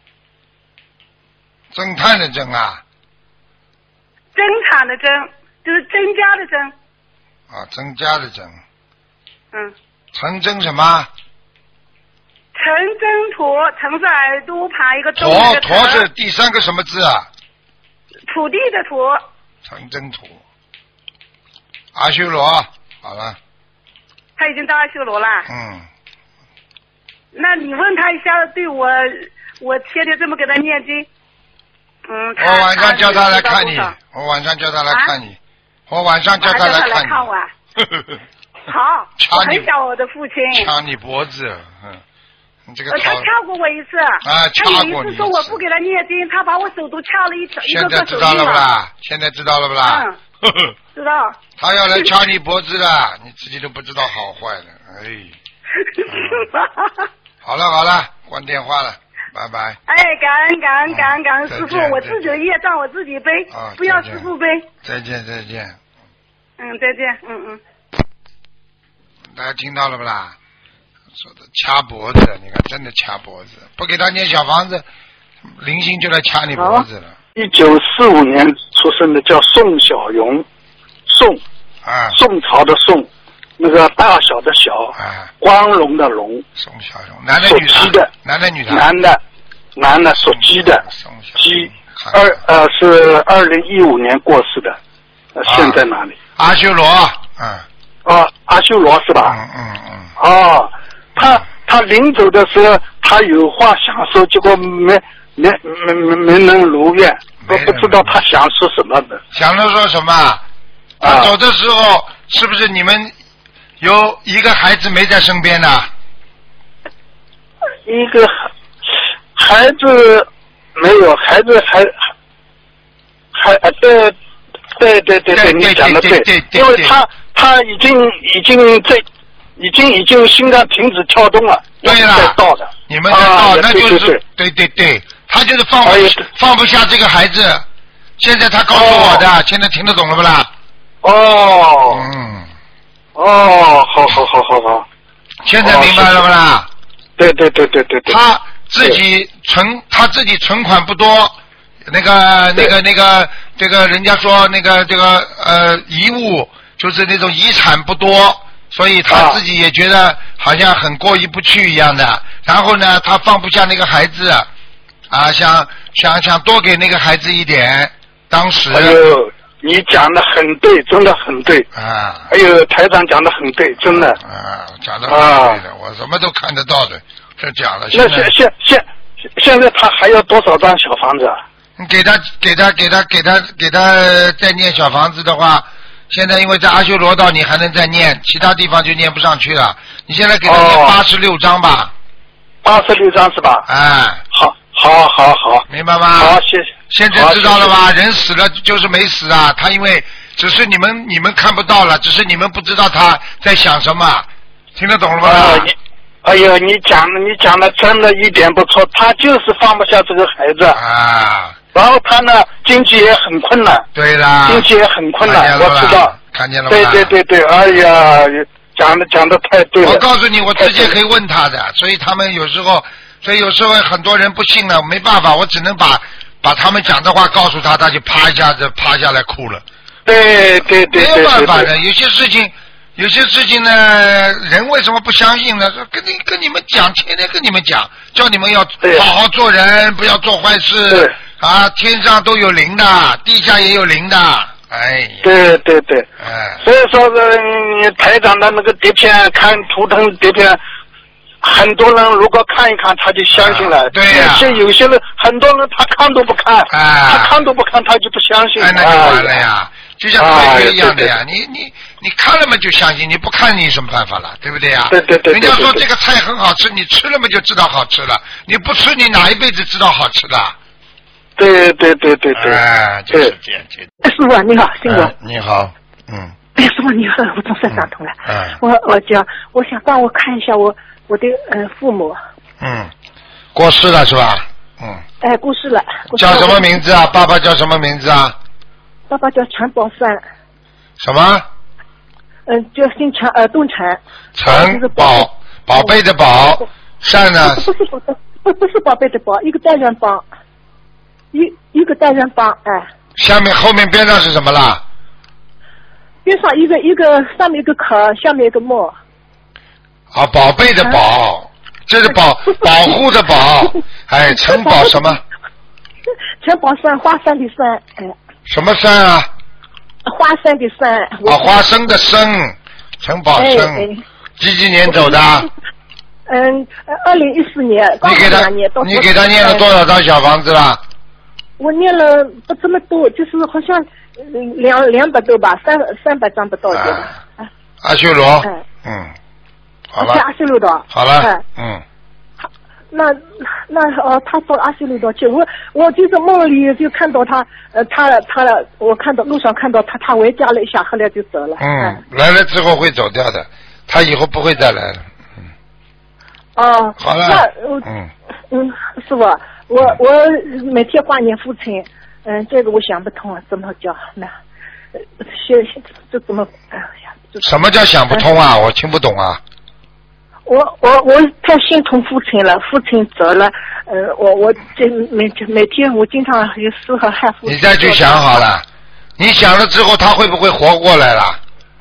侦探的侦啊。 增产的增，就是增加的增。 啊，增加的增。 嗯。 陈真什么？ 陈真土，陈是耳朵旁一个东。 驼驼是第三个什么字啊？ 土地的土。 陈真土。阿修罗，好了。 他已经到阿修罗了。 嗯。 那你问他一下，对我，我天天这么给他念经，嗯。 我晚上叫他来看你，我晚上叫他来看你，我晚上叫他来看你。 看我。好，我很想我的父亲。 掐你脖子，嗯， 你这个呃，他掐过我一次。 啊，掐过你他有一次说我不给他念经，他把我手都掐了一一个个手现在知道了不啦？现在知道了不啦？ 嗯，知道。 他要来掐你脖子的，你自己都不知道好坏的，哎。嗯、好了好了，关电话了，拜拜。 哎，感恩感恩感恩感恩师傅，我自己的业障我自己背， 啊、 不要师傅背。 再见再见。 嗯，再见，嗯嗯。 大家听到了不啦？说的掐脖子，你看真的掐脖子，不给他念小房子，灵性就来掐你脖子了。 一九四五年出生的叫宋小荣，宋啊， 宋朝的宋，那个大小的小， 啊， 光荣的荣， 宋小荣，男的女的？男的女的？ 男的，男的属鸡的，鸡，二呃是二零一五年过世的，呃、现在哪里？ 阿修罗，嗯。 哦，阿修罗是吧？ 嗯嗯嗯。 哦，他他临走的时候，他有话想说，结果没没没没没能如愿，都不知道他想说什么的。 想着说什么？他走的时候，啊、是不是你们有一个孩子没在身边呢？ 一个孩子没有，孩子还还还对对对对对，你讲的对，因为他。他已经已经在，已经已经心脏停止跳动了。 对了， 在倒的， 你们在倒， 啊、 那就是对对对，他就是放不、哎、放不下这个孩子。现在他告诉我的，哦、现在听得懂了不啦？ 哦， 嗯， 哦，好好好好好， 现在明白了不啦？ 哦、对对对对对对。 他自己存，他自己存款不多，那个那个那个这个人家说那个这个呃遗物。就是那种遗产不多，所以他自己也觉得好像很过意不去一样的。啊、然后呢，他放不下那个孩子，啊，想想想多给那个孩子一点。当时， 哎呦，你讲的很对，真的很对啊！ 哎呦，台长讲的很对，真的啊，讲的很对的，啊、我什么都看得到的，这讲了。 那现现现现在他还要多少张小房子啊？ 你给他给他给他给他给他再念小房子的话。现在因为在阿修罗道你还能再念，其他地方就念不上去了。你现在给他念八十六章吧。 八十六章是吧？ 哎， 好，好，好，好， 明白吗？ 好，谢谢。 现在知道了吧？人死了就是没死啊，他因为只是你们你们看不到了，只是你们不知道他在想什么，听得懂了吗？ 啊、你哎呦，你讲的你讲的真的一点不错，他就是放不下这个孩子啊。 然后他呢，经济也很困难。 对啦， 经济也很困难，我知道。 看见了吗？ 对对对对，哎呀，讲的讲的太对了。 我告诉你，我直接可以问他的，所以他们有时候，所以有时候很多人不信了，没办法，我只能把把他们讲的话告诉他，他就啪一下子趴下来哭了。 对对对， 没有办法的，有些事情。有些事情呢，人为什么不相信呢？说跟你跟你们讲，天天跟你们讲，叫你们要好好做人，不要做坏事啊！天上都有灵的，地下也有灵的，哎呀！ 对对对， 哎， 所以说是你台长的那个碟片，看图腾碟片，很多人如果看一看，他就相信了。 啊、对呀、啊， 有些有些人，很多人他看都不看， 啊、 他看都不看，他就不相信。 哎，那就完了呀，哎、就像科学一样的呀， 哎、 你你。你看了嘛就相信，你不看你有什么办法了，对不对呀？ 对对 对, 对, 对, 对。 人家说这个菜很好吃，你吃了嘛就知道好吃了，你不吃你哪一辈子知道好吃的？ 对对对对对。 哎，就是这样。 哎，师傅你好，辛苦、 哎。你好，嗯。 哎，师傅你好，我总算打通了。 嗯。 我我叫，我想帮我看一下我我的呃父母。 嗯。过世了是吧？嗯。 哎，过世了。 叫什么名字啊？爸爸叫什么名字啊？ 爸爸叫陈宝山。 什么？ 嗯、呃，叫姓陈，呃，东陈。 陈宝，宝贝的宝，善呢？ 不是宝贝，不不是宝贝的宝，一个单人帮，一一个单人帮，哎。 下面后面边上是什么啦？ 边上一个一个上面一个口，下面一个墨。 啊，宝贝的宝，这是保保护的保，哎，陈宝什么？ 陈宝山，花山的山，哎。 什么山啊？ 花生的生啊，花生的生，陈宝生， 哎哎、 几几年走的？ 嗯，二零一四年。 你给他，你给他念了多少张小房子了？ 我念了不这么多，就是好像两两百多吧，三三百张不到的。啊、 阿修罗，哎、嗯，好了。 阿修罗的。 好了，哎、嗯。 那那呃，他到阿修罗道去，我我就是梦里就看到他，呃，他他我看到路上看到他，他回家了一下，后来就走了。 嗯，来了之后会走掉的，他以后不会再来了。嗯。 哦。 好了。 那我嗯嗯，师傅，我我每天挂念父亲，嗯，这个我想不通啊，怎么叫那？学这怎么？哎呀， 什么叫想不通啊？我听不懂啊。 我我我太心疼父亲了，父亲走了，呃，我我这每每天我经常有时候害父亲。 你再去想好了，你想了之后，他会不会活过来了？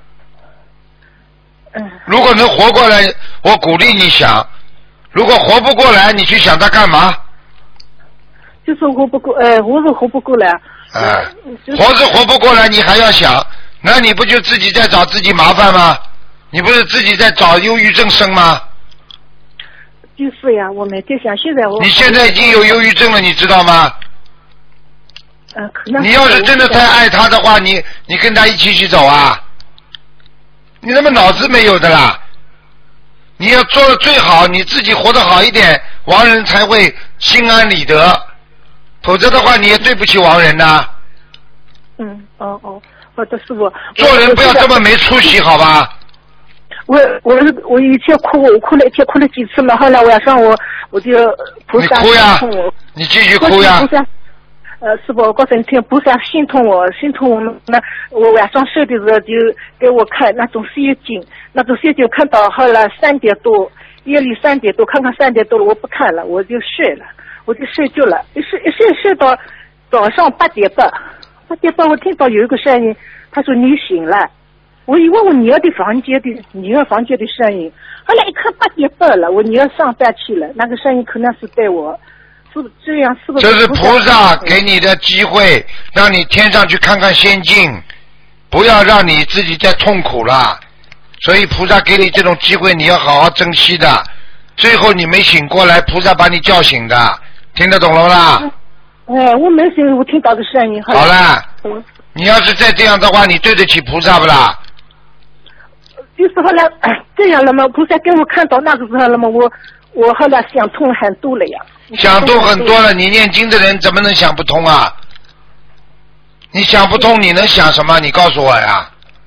嗯。 如果能活过来，我鼓励你想；如果活不过来，你去想他干嘛？ 就是活不过，呃，我是活不过来。 哎、呃，活是活不过来，你还要想，那你不就自己在找自己麻烦吗？你不是自己在找忧郁症生吗？ 就是呀，我每天想，现在我。 你现在已经有忧郁症了，你知道吗？ 嗯、呃，可能。 你要是真的太爱他的话，你你跟他一起去走啊？你他妈脑子没有的啦！你要做的最好，你自己活得好一点，亡人才会心安理得，否则的话你也对不起亡人呐。 嗯，哦哦，好的，师傅。 做人不要这么没出息，好吧？ 我我我以前哭，我哭了一天哭了几次嘛，后来晚上我我就菩萨心痛我， 你继续哭呀。 菩萨，呃，师傅，我告诉你听，菩萨心痛我，心痛我们那我晚上睡的时候就给我看那种血经，那种血经看到后来三点多，夜里三点多，看看三点多了，我不看了，我就睡了，我就睡觉了，一睡一睡睡到早上八点半，八点半我听到有一个声音，他说你醒了。我以为我女儿的房间的女儿房间的声音，后来一看八点半了，我女儿上班去了，那个声音可能是对我，是这样是不是？ 这是菩萨给你的机会，让你天上去看看仙境，不要让你自己再痛苦了。所以菩萨给你这种机会，你要好好珍惜的。最后你没醒过来，菩萨把你叫醒的，听得懂了啦？ 哎，我没醒，我听到个声音。 好了，你要是再这样的话，你对得起菩萨不啦？ 就是后来这样了嘛，菩萨给我看到那个时候了嘛，我我后来想通很多了呀。 想通很多了，你念经的人怎么能想不通啊？你想不通，你能想什么？你告诉我呀。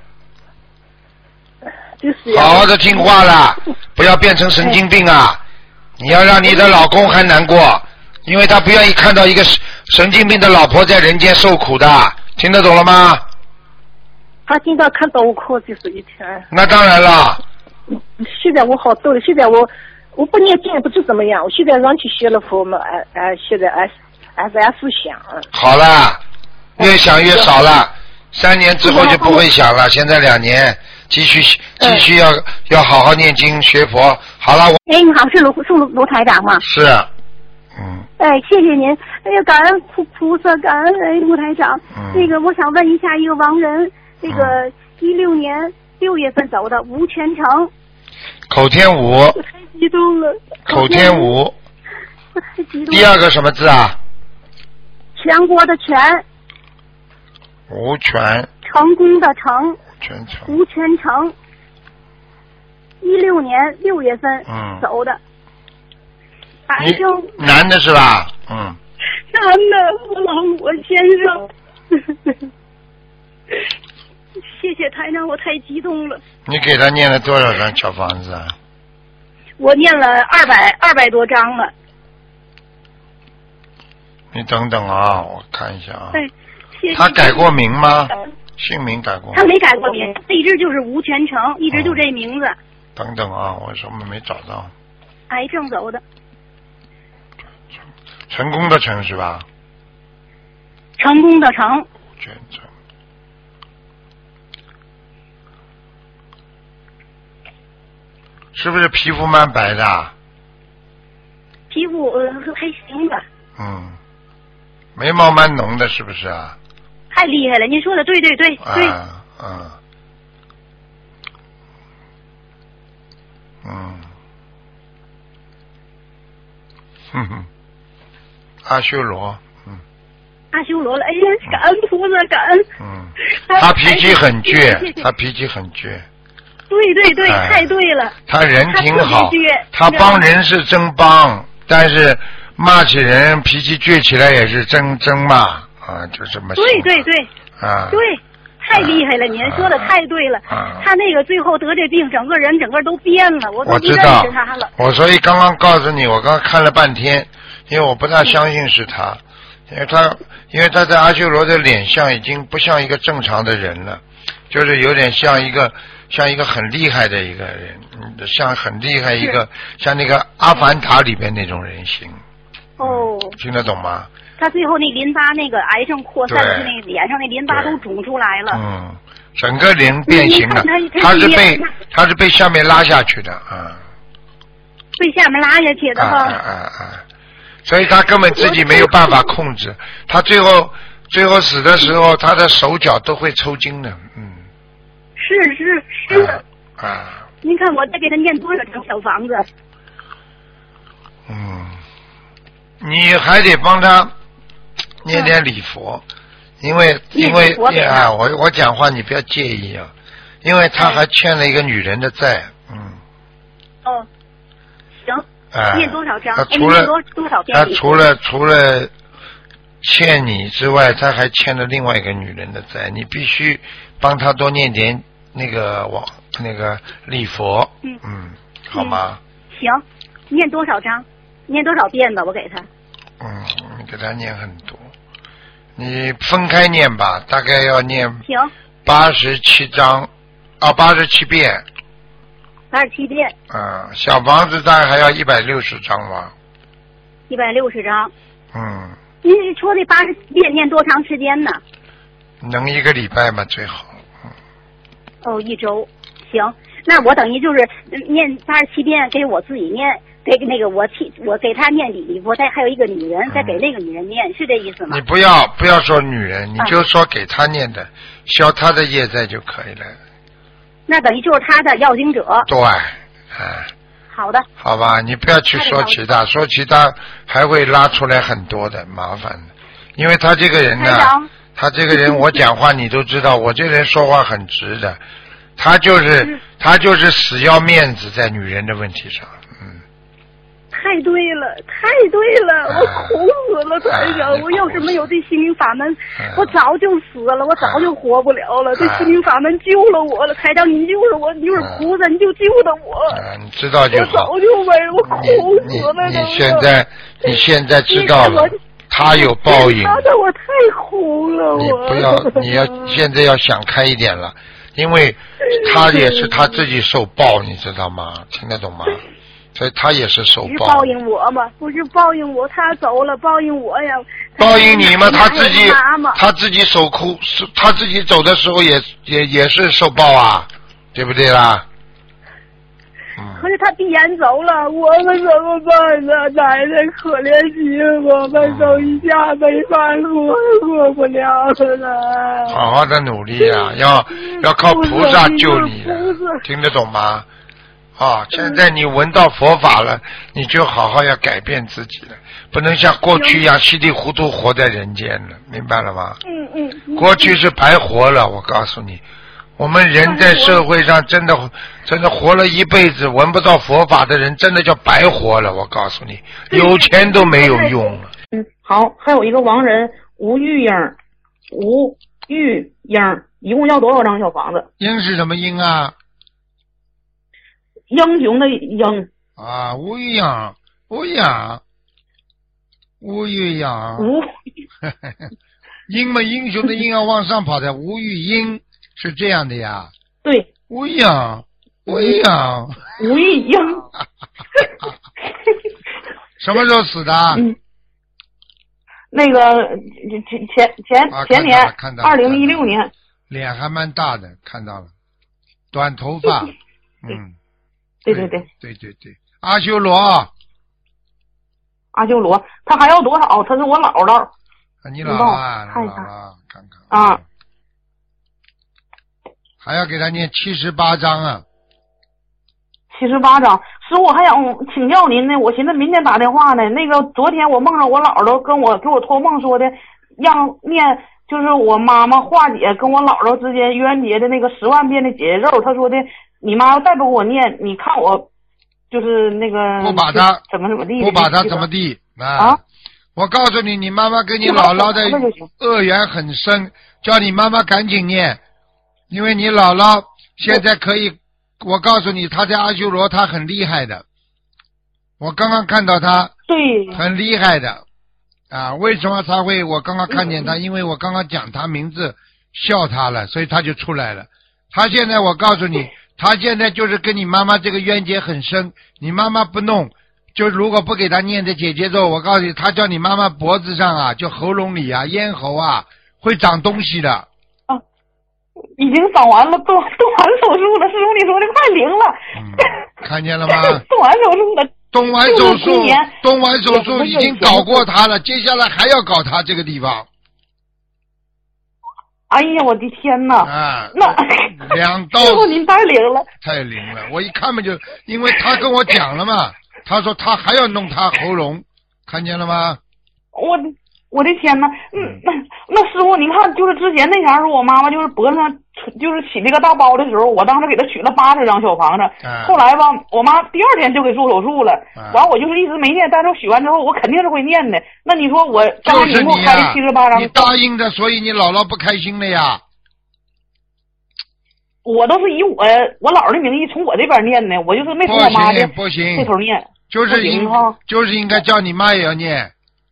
就是好好的听话啦，不要变成神经病啊！你要让你的老公还难过，因为他不愿意看到一个神经病的老婆在人间受苦的，听得懂了吗？ 他经常看到我哭，就是一天。 那当然了。 现在我好多了，现在我我不念经不知怎么样，我现在上去学了佛嘛，哎哎，现在哎哎在思想。 好了，越想越少了，三年之后就不会想了。现在两年，继续继续要、嗯、要好好念经学佛。好了，我哎，你好，是卢是卢卢台长吗？ 是，嗯。 哎，谢谢您。哎呀，感恩菩菩萨，感恩哎卢台长。嗯。那个，我想问一下一个亡人。这个一六年六月份走的吴全成， 口天吴， 我太激动了。 口天吴， 我太激动了。 第二个什么字啊？ 全国的全， 吴全， 成功的成， 全成， 吴全成，一六年六月份走的，癌症， 男的是吧？嗯， 男的，我老我先生。谢谢台长，我太激动了。 你给他念了多少张小房子啊？ 我念了二百二百多张了。 你等等啊，我看一下啊。 哎，谢谢。 他改过名吗？姓名改过吗？ 他没改过名，一直就是吴全成，一直就这名字。 哦、等等啊，我什么没找到？ 癌症走的。 成功的成是吧？ 成功的成。 全成。是不是皮肤蛮白的？ 皮肤呃还行吧。 嗯，眉毛蛮浓的，是不是啊？ 太厉害了，您说的对对对对。 啊嗯嗯，哼哼，阿修罗，嗯。 阿修罗了，哎呀，感恩菩萨，感恩。 嗯，他脾气很倔，他脾气很倔。 对对对， 哎、 太对了。 他人挺好， 他, 他帮人是真帮， 但是骂起人脾气倔起来也是真真骂啊，就这么对对对啊， 对，太厉害了，您说的太对了。 啊、 他那个最后得这病，整个人整个都变了，我都不认识他了。 我所以刚刚告诉你，我刚刚看了半天，因为我不大相信是他，因为他因为他在阿修罗的脸相已经不像一个正常的人了，就是有点像一个像一个很厉害的一个人，像很厉害一个像那个阿凡达里边那种人形。 哦， 听得懂吗？ 他最后那淋巴那个癌症扩散，那脸上那淋巴都肿出来了。 嗯，整个人变形了。他是被他是被下面拉下去的啊。 被下面拉下去的哈。 啊啊啊！所以他根本自己没有办法控制，他最后最后死的时候，他的手脚都会抽筋的。嗯。 是是是。 啊。啊您看我再给他念多少张小房子？ 嗯。你还得帮他念点礼佛，因为因为啊，我我讲话你不要介意啊，因为他还欠了一个女人的债，嗯。 哦，行。 啊。 念多少章？ 他除了多多少遍？ 他除了除了欠你之外，他还欠了另外一个女人的债，你必须帮他多念点那个往那个礼佛， 嗯嗯，好吗？ 嗯、行，念多少章？念多少遍吧，我给他。 嗯，你给他念很多，你分开念吧，大概要念行八十七章，啊，八十七遍。 八十七遍。 嗯，小房子大概还要一百六十章吧。 一百六十章。 嗯。 您说那八十七遍念多长时间呢？ 能一个礼拜嘛最好。嗯。 哦，一周，行，那我等于就是念八十七遍给我自己念。给那个我替我给他念礼佛，再还有一个女人，再给那个女人念，是这意思吗？ 你不要不要说女人，你就说给他念的，消他的业债就可以了。 那等于就是他的要经者。 对，哎。 好的。 好吧，你不要去说其他，说其他还会拉出来很多的麻烦的，因为他这个人呢，他这个人我讲话你都知道，我这人说话很直的，他就是他就是死要面子在女人的问题上。 太对了，太对了，我苦死了，台长！我要是没有这心灵法门，我早就死了，我早就活不了了。这心灵法门救了我了，台长，你就是我，你就是菩萨，你就救的我。 你知道就好。 我早就没，我苦死了。 你现在，你现在知道了，他有报应。 他的我太苦了， 你不要，你要现在要想开一点了，因为他也是他自己受报，你知道吗？听得懂吗？所以他也是受报。 是报应我吗？不是报应我，他走了，报应我呀。 报应你吗？他自己他自己受苦，是他自己走的时候也也也是受报啊，对不对啦？ 嗯。可是他必然走了，我们怎么办呢？奶奶可怜极了，我们都一家没饭过，过不了了。 好好的努力啊，要要靠菩萨救你的，听得懂吗？啊！现在你闻到佛法了，你就好好要改变自己了，不能像过去一样稀里糊涂活在人间了，明白了吗？ 嗯嗯。 过去是白活了，我告诉你，我们人在社会上真的真的活了一辈子，闻不到佛法的人，真的叫白活了。我告诉你，有钱都没有用了。 嗯，好，还有一个亡人吴玉英，吴玉英，一共要多少张小房子？ 英是什么英啊？ 英雄的英啊，吴玉英，吴玉英，吴玉英， 吴英嘛，英雄的英要往上跑的，吴玉英是这样的呀。 对， 吴玉英，吴玉英， 吴玉英， 什么时候死的？ 嗯，那个前前前、啊、前年，二零一六年， 脸还蛮大的，看到了，短头发，嗯。 对对对对对对，阿修罗， 阿修罗，他还要多少？他是我姥姥。 你姥姥啊， 看一看看看啊， 还要给他念七十八章啊。 七十八章，师傅还想请教您呢。我寻思明天打电话呢。那个昨天我梦着我姥姥跟我给我托梦说的，让念就是我妈妈化解跟我姥姥之间冤结的那个十万遍的解结咒。他说的。你妈要再不给我念，你看我， 就是那个不把他怎么怎么地， 不把他怎么地啊？ 啊我告诉你，你妈妈跟你姥姥的恶缘很深，叫你妈妈赶紧念，因为你姥姥现在可以，我告诉你，她在阿修罗，她很厉害的。我刚刚看到她， 对， 很厉害的啊！为什么她会？我刚刚看见她，因为我刚刚讲她名字，笑她了，所以她就出来了。她现在，我告诉你，她现在就是跟你妈妈这个冤结很深，你妈妈不弄。就如果不给他念的姐姐咒，我告诉你，他叫你妈妈脖子上啊，就喉咙里啊、咽喉啊，会长东西的。 啊，已经长完了，动动完手术了，师傅，你说的快灵了。 嗯，看见了吗？ 动完手术了。 动完手术，动完手术已经搞过他了，接下来还要搞他这个地方。 哎呀，我的天哪！ 啊， 那两刀。 师傅您太灵了。 太灵了，我一看嘛就，因为他跟我讲了嘛。他说他还要弄他喉咙，看见了吗？ 我的我的天呐，嗯，那那师傅，您看，就是之前那前儿，我妈妈就是脖子上就是起那个大包的时候，我当时给她取了八十张小房子， 啊、 后来吧，我妈第二天就给做手术了，啊、完我就是一直没念，但是我许完之后，我肯定是会念的。那你说我刚刚您给我开的七十八张， 你答应的，所以你姥姥不开心了呀？ 我都是以我我姥的名义从我这边念的，我就是没从我妈的不行这头念。 就是应就是应该叫你妈也要念。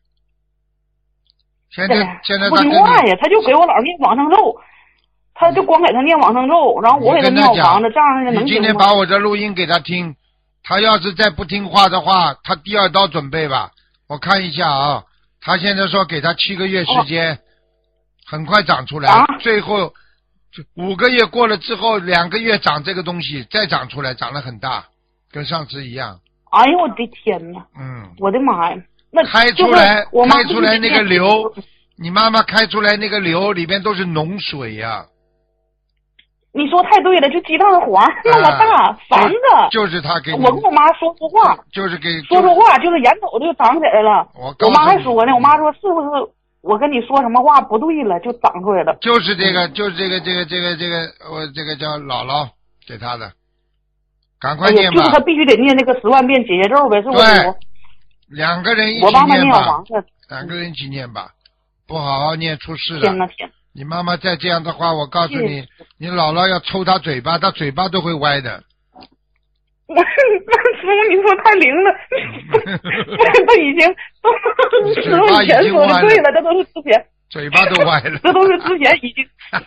现在现在不听话呀，他就给我姥念往生咒，他就光给他念往生咒，然后我给他念房子，这样能行吗？ 你今天把我这录音给他听，他要是再不听话的话，他第二刀准备吧。我看一下啊，他现在说给他七个月时间，哦、很快长出来， 啊、 最后五个月过了之后，两个月长这个东西，再长出来，长得很大，跟上次一样。 哎呦我的天哪！ 嗯， 我的妈呀！那开出来， 我开出来那个瘤，你妈妈开出来那个瘤里边都是脓水呀、啊。 你说太对了，就鸡蛋黄那么大， 啊、 房子就是他给我跟我妈说说话， 就是给说说话，就是眼瞅就长起来了。 我我妈还说呢，我妈说是不是我跟你说什么话不对了，就长出来了。 就是这个，就是这个，这个，这个，这个，我这个叫姥姥给他的。赶快念吧、 哎！就是他必须得念那个十万遍解结咒呗，是不是？ 对，两个人一起念吧。 我帮他念完了。 两个人一起念吧，不好好念出事了。 天哪天！ 你妈妈再这样的话，我告诉你，你姥姥要抽她嘴巴，她嘴巴都会歪的。 那师傅，你说太灵了，他已经都师傅以前说的对了，这都是之前。 嘴巴都歪了， 这都是之前已经，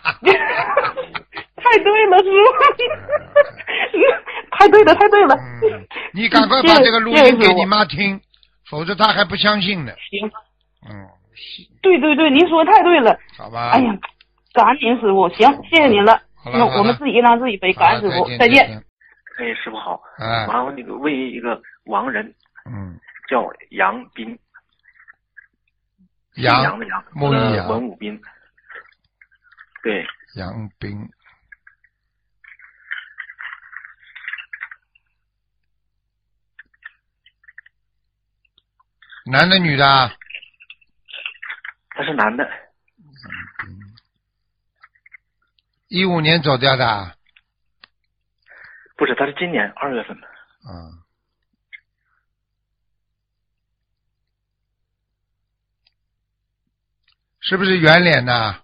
太对了，师傅，太对了，太对了。 嗯、你赶快把这个录音给你妈听，否则她还不相信呢。 行。 嗯。 对对对，您说的太对了。 好吧。 哎呀，感恩您师傅，行，谢谢您了。那我们自己让自己背，感恩师傅，再见。 哎，师傅好。 哎。 麻烦那个问一个亡人， 嗯， 叫杨斌。 杨杨的杨， 木易杨， 文武斌。对， 杨斌。男的女的？ 他是男的。 一五年走掉的？ 不是，他是今年二月份的。 嗯。是不是圆脸的？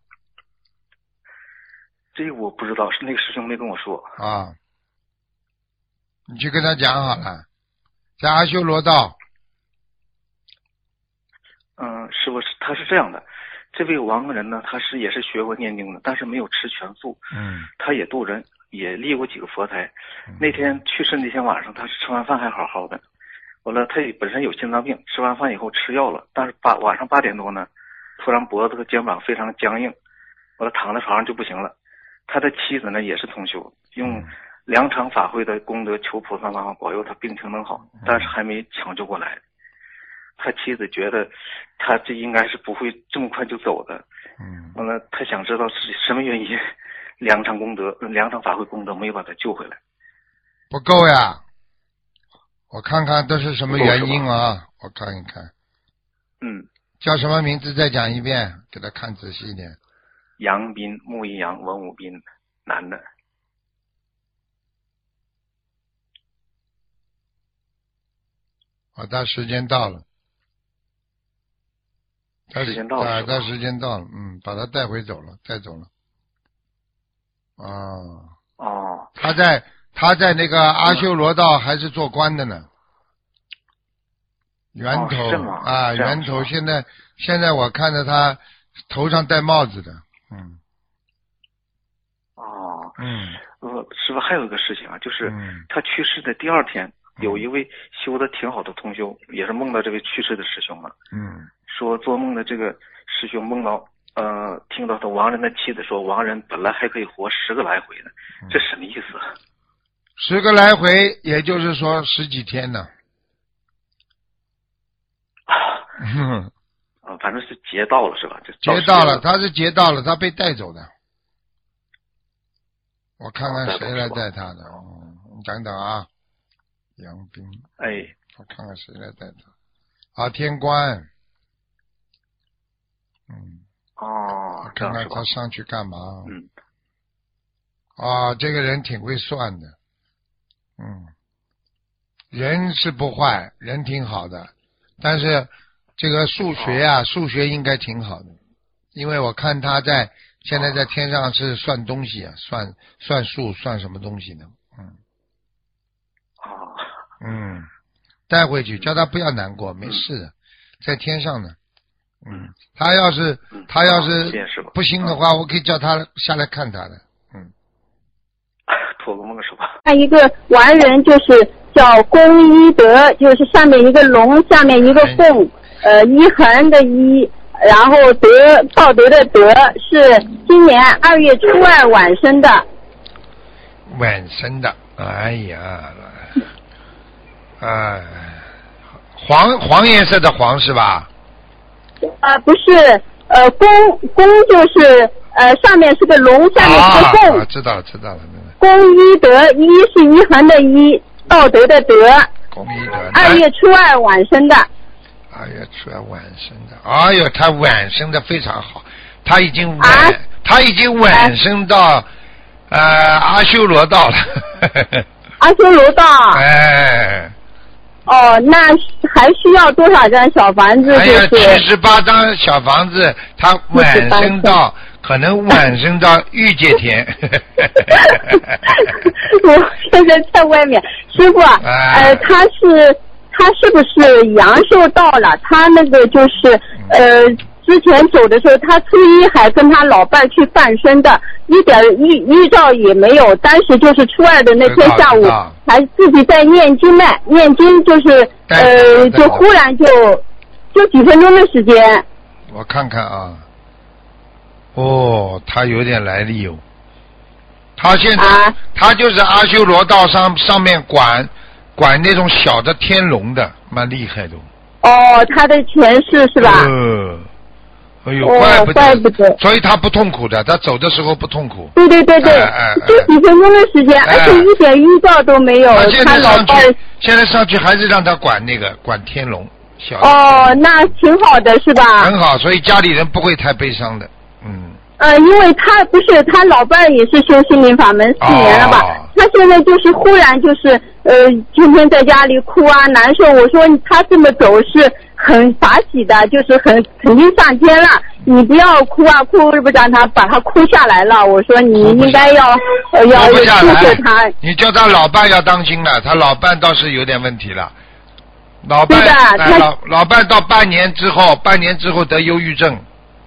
这个我不知道，是那个师兄没跟我说。 啊，你去跟他讲好了，在阿修罗道。 嗯，师傅，他是这样的，这位亡人呢，他是也是学过念经的，但是没有吃全素。 嗯。 他也渡人，也立过几个佛台。 嗯、 那天去世那天晚上，他是吃完饭还好好的，完了他也本身有心脏病，吃完饭以后吃药了，但是八晚上八点多呢。突然脖子和肩膀非常僵硬，完了躺在床上就不行了。他的妻子呢也是同修，用两场法会的功德求菩萨妈妈保佑他病情能好，但是还没抢救过来。他妻子觉得他这应该是不会这么快就走的， 嗯， 完了他想知道是什么原因，两场功德两场法会功德没有把他救回来。 不够呀，我看看都是什么原因啊？我看一看。 嗯。 叫什么名字？再讲一遍，给他看仔细一点。 杨斌，木易杨，文武斌，男的。 啊，他时间到了。 时间到了。 啊，他时间到了，嗯，把他带回走了，带走了。啊。 哦。 他在他在那个阿修罗道还是做官的呢。源头、 哦、 啊，源头现在现在我看着他头上戴帽子的，嗯。 哦。 嗯。 呃，师傅还有一个事情啊，就是他去世的第二天， 嗯、 有一位修的挺好的同修，也是梦到这位去世的师兄嘛。 嗯。 说做梦的这个师兄梦到呃，听到他亡人的妻子说，亡人本来还可以活十个来回呢， 嗯、 这什么意思？ 十个来回，也就是说十几天呢。 嗯，啊，反正是劫到了是吧？ 劫到了，他是劫到了，他被带走的。我看看谁来带他的，嗯，你等等啊，杨斌， 哎， 我看看谁来带他。啊，天官，嗯， 哦， 看看他上去干嘛？ 嗯， 啊，这个人挺会算的，嗯，人是不坏，人挺好的，但是。这个数学啊，数学应该挺好的，因为我看他在现在在天上是算东西啊，算算数，算什么东西呢？嗯， 哦， 嗯，带回去，叫他不要难过，没事的，在天上呢。嗯，他要是他要是不行的话，我可以叫他下来看他的。嗯， 托个梦是吧？ 他一个完人就是叫公一德，就是上面一个龙，下面一个凤。呃，一横的一，然后德道德的德，是今年二月初二晚生的。 晚生的，哎呀，哎，黄黄颜色的黄是吧？ 呃，不是，呃，公公就是呃上面是个龙，下面是个凤。 啊，知道了，知道了。 公一德，一是一横的一，道德的德。 公一德。 二月初二晚生的。 二月初二晚生的，哎呦，他晚生的非常好，他已经晚，啊、他已经晚生到、啊、呃阿修罗道了。 阿修罗道。 哎。 哦，那还需要多少张小房子？ 还有七十八张小房子，他晚生到可能晚生到御界天。 我现在在外面，师傅， 哎、 呃，他是。他是不是阳寿到了？他那个就是呃，之前走的时候，他初一还跟他老伴去办生的，一点预预兆也没有。当时就是初二的那天下午，还自己在念经呢，念经就是呃，就忽然就就几分钟的时间。 我看看啊，哦，他有点来历哦。他现在、啊、他就是阿修罗道上上面管。管那种小的天龙的，蛮厉害的。 哦，他的前世是吧？ 呃，哎呦，怪不得， 怪不得， 所以他不痛苦的，他走的时候不痛苦。 对对对对， 哎哎哎就几分钟的时间， 哎、 而且一点预兆都没有。 他现在上去， 他现在上去还是让他管那个管天龙小的。 哦，那挺好的是吧？ 很好，所以家里人不会太悲伤的，嗯。 呃，因为他不是他老伴也是修心灵法门四年了吧？ 哦、 他现在就是忽然就是呃，天天在家里哭啊难受。我说他这么走是很法喜的，就是很肯定上天了。你不要哭啊哭，不让他把他哭下来了。我说你应该要呃要祝福他。 你叫他老伴要当心了，他老伴倒是有点问题了。老伴， 哎、 老老伴到半年之后，半年之后得忧郁症。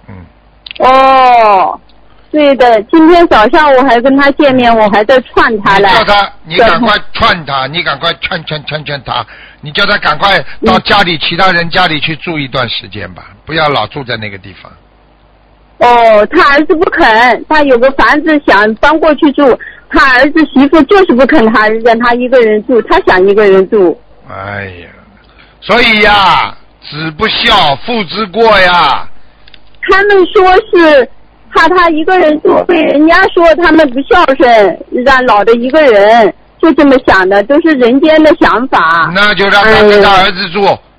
哦，对的，今天早上我还跟他见面，我还在串他嘞。 叫他，你赶快串他，你赶快串串串串他，你叫他赶快到家里、嗯、其他人家里去住一段时间吧，不要老住在那个地方。 哦，他儿子不肯，他有个房子想搬过去住，他儿子媳妇就是不肯他让他一个人住，他想一个人住。 哎呀，所以呀，子不孝，父之过呀。 他们说是怕他一个人住，被人家说他们不孝顺，让老的一个人，就这么想的，都是人间的想法。 那就让他跟他儿子住，哎、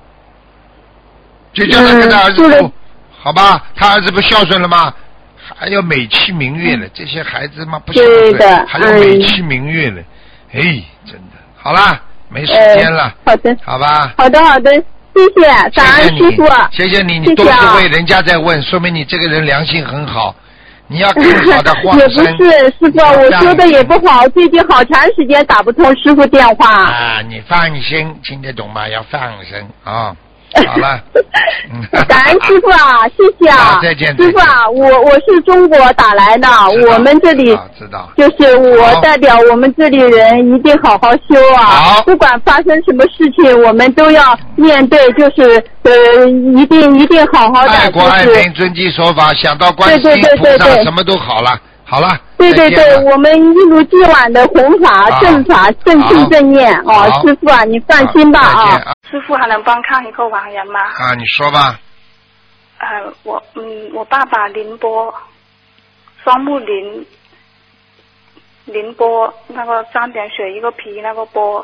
就叫他跟他儿子住，嗯、好吧？他儿子不孝顺了吗？还要美其名曰了，嗯、这些孩子嘛不孝顺，还要美其名曰了，哎，真的。好啦， 没时间了。 好的， 好吧。 好的，好的，谢谢，感恩师傅。 谢谢你，你都是为人家在问，说明你这个人良心很好。你要更好的化身。 也不是，师傅，我说的也不好，最近好长时间打不通师傅电话。 啊，你放心，听得懂吗？要放生啊。好了， 嗯，感恩师傅啊，谢谢啊， 再见， 师傅啊，我我是中国打来的，我们这里知道， 就是我代表我们这里人一定好好修啊，不管发生什么事情，我们都要面对，就是呃，一定一定好好的， 爱国爱民，遵纪守法，想到观世音菩萨，什么都好了。好了， 对对对，我们一如既往的弘法、正法、正信正念哦，师傅啊，你放心吧啊。 师傅还能帮看一个亡人吗？ 啊，你说吧。 呃，我嗯，我爸爸林波，双木林，林波那个三点水一个皮那个波。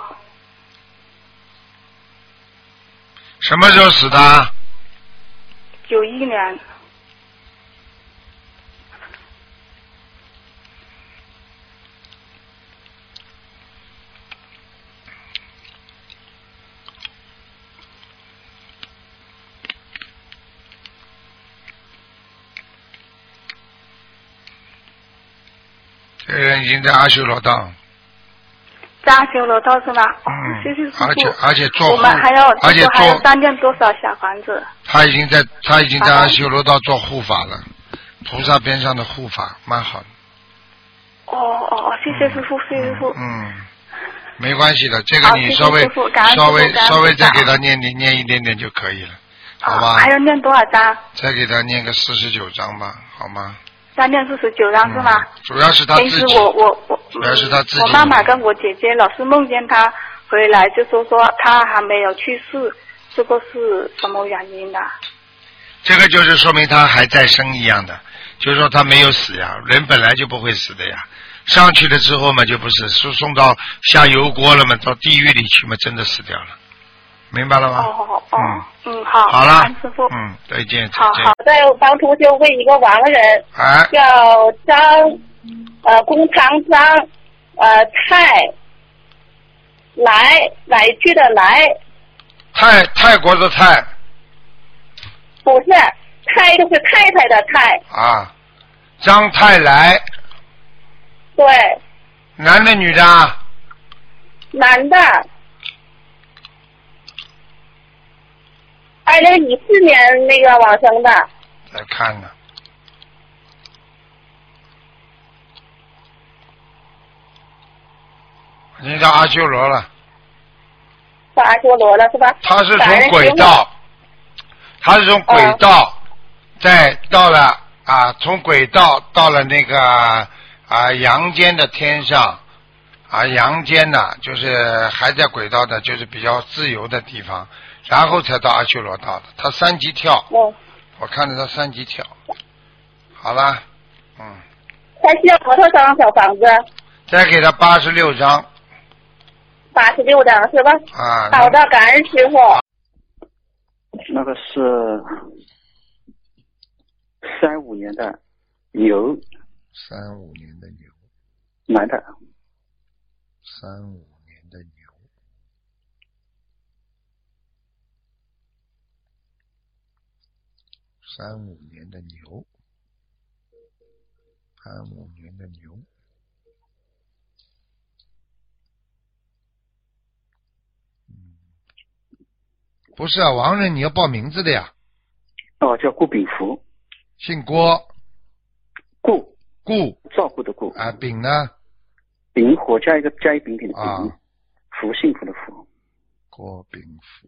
什么时候死的？ 九一年。 这个人已经在阿修罗道。 在阿修罗道是吗？ 嗯。 谢谢师傅。 而且而且做我们还要， 而且还要三件多少小房子？ 他已经在他已经在阿修罗道做护法了，菩萨边上的护法，蛮好的。 哦哦哦，谢谢师傅，谢谢师傅。 嗯，没关系的，这个你稍微稍微稍微再给他念念念一点点就可以了，好吧？ 还要念多少章？ 再给他念个四十九章吧，好吗？ 再念四十九章是吗？ 主要是他自己。 平时我我我， 主要是他自己。 我妈妈跟我姐姐老是梦见他回来，就说说他还没有去世，这个是什么原因的？ 这个就是说明他还在生一样的，就是说他没有死呀，人本来就不会死的呀。上去了之后嘛，就不是送送到下油锅了嘛，到地狱里去嘛，真的死掉了。明白了吗？ 哦哦哦，嗯嗯好， 好了， 师傅， 嗯，再见， 好好的，我帮同学问一个亡人， 啊、 叫张呃弓长张呃泰来来去的来， 泰泰国的泰， 不是泰就是太太的太啊，张泰来， 对， 男的女的？ 男的。二零一四年那个往生的。 来看呢。已经到阿修罗了。 到阿修罗了是吧？ 他是从轨道，他是从轨道，哦、再到了啊，从轨道到了那个啊阳间的天上，啊阳间呢就是还在轨道的，就是比较自由的地方。然后才到阿修罗道的，他三级跳， 嗯、 我看着他三级跳，好了，嗯。 他需要多少张小房子？ 再给他八十六张。 八十六张是吧？ 啊。 好的，感恩师傅。 那个是三五年的牛。 三五年的牛。 男的。 三五年的牛。三五年的牛，三五年的牛，嗯，不是啊，亡人你要报名字的呀。 哦，叫顾炳福。 姓郭。 顾。 顾。 照顾的顾。 啊，炳呢？ 丙火加一个加一丙丙的丙。 啊。 福幸福的福。 郭炳福。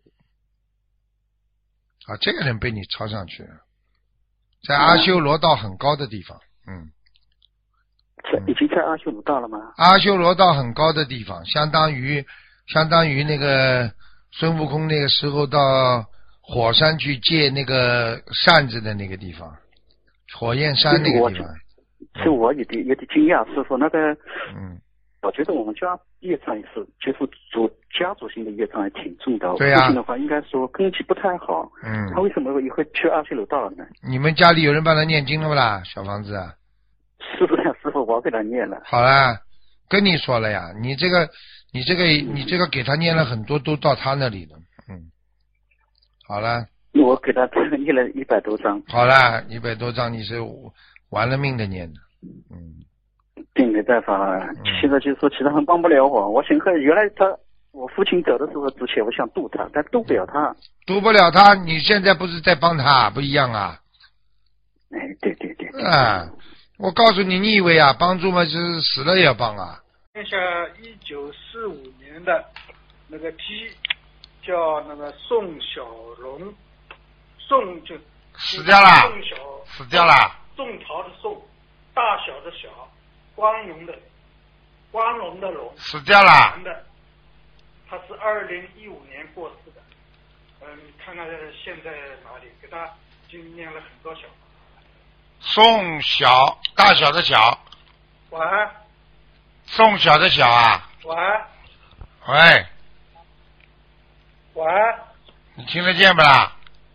啊，这个人被你抄上去了。在阿修罗道很高的地方，嗯， 已经在阿修罗道了吗？ 阿修罗道很高的地方，相当于相当于那个孙悟空那个时候到火山去借那个扇子的那个地方，火焰山那个地方。 是我有点有点惊讶，师傅那个， 嗯， 我觉得我们家业障也是，就是主家族性的业障还挺重的。 对呀、啊。 父亲的话应该说根基不太好。 嗯。 他为什么也会去阿修罗道呢？ 你们家里有人帮他念经了不啦？小房子啊？ 是不是？师傅，我给他念了。 好啦，跟你说了呀，你这个你这个你这个给他念了很多，都到他那里了。嗯，好了。 我给他念了一百多张。 好了，一百多张你是玩了命的念的。嗯。 并没办法了，现在就是说其他人帮不了我。我想看原来他我父亲走的时候之前，我想渡他，但渡不了他。 渡不了他，你现在不是在帮他，不一样啊。 哎，对对对。对啊，我告诉你，你以为啊，帮助嘛是死了也要帮啊。 看一下一九四五年的那个 T， 叫那个宋小龙，宋就死掉了， 宋小死掉了。 宋朝的宋，大小的小，光荣的光荣的荣， 死掉了。 男的，他是二零一五年过世的。嗯，看看现在哪里，给他已经念了很多小。 宋小，大小的小。 喂。 宋小的小啊。 喂。 喂。 喂。 你听得见不啦？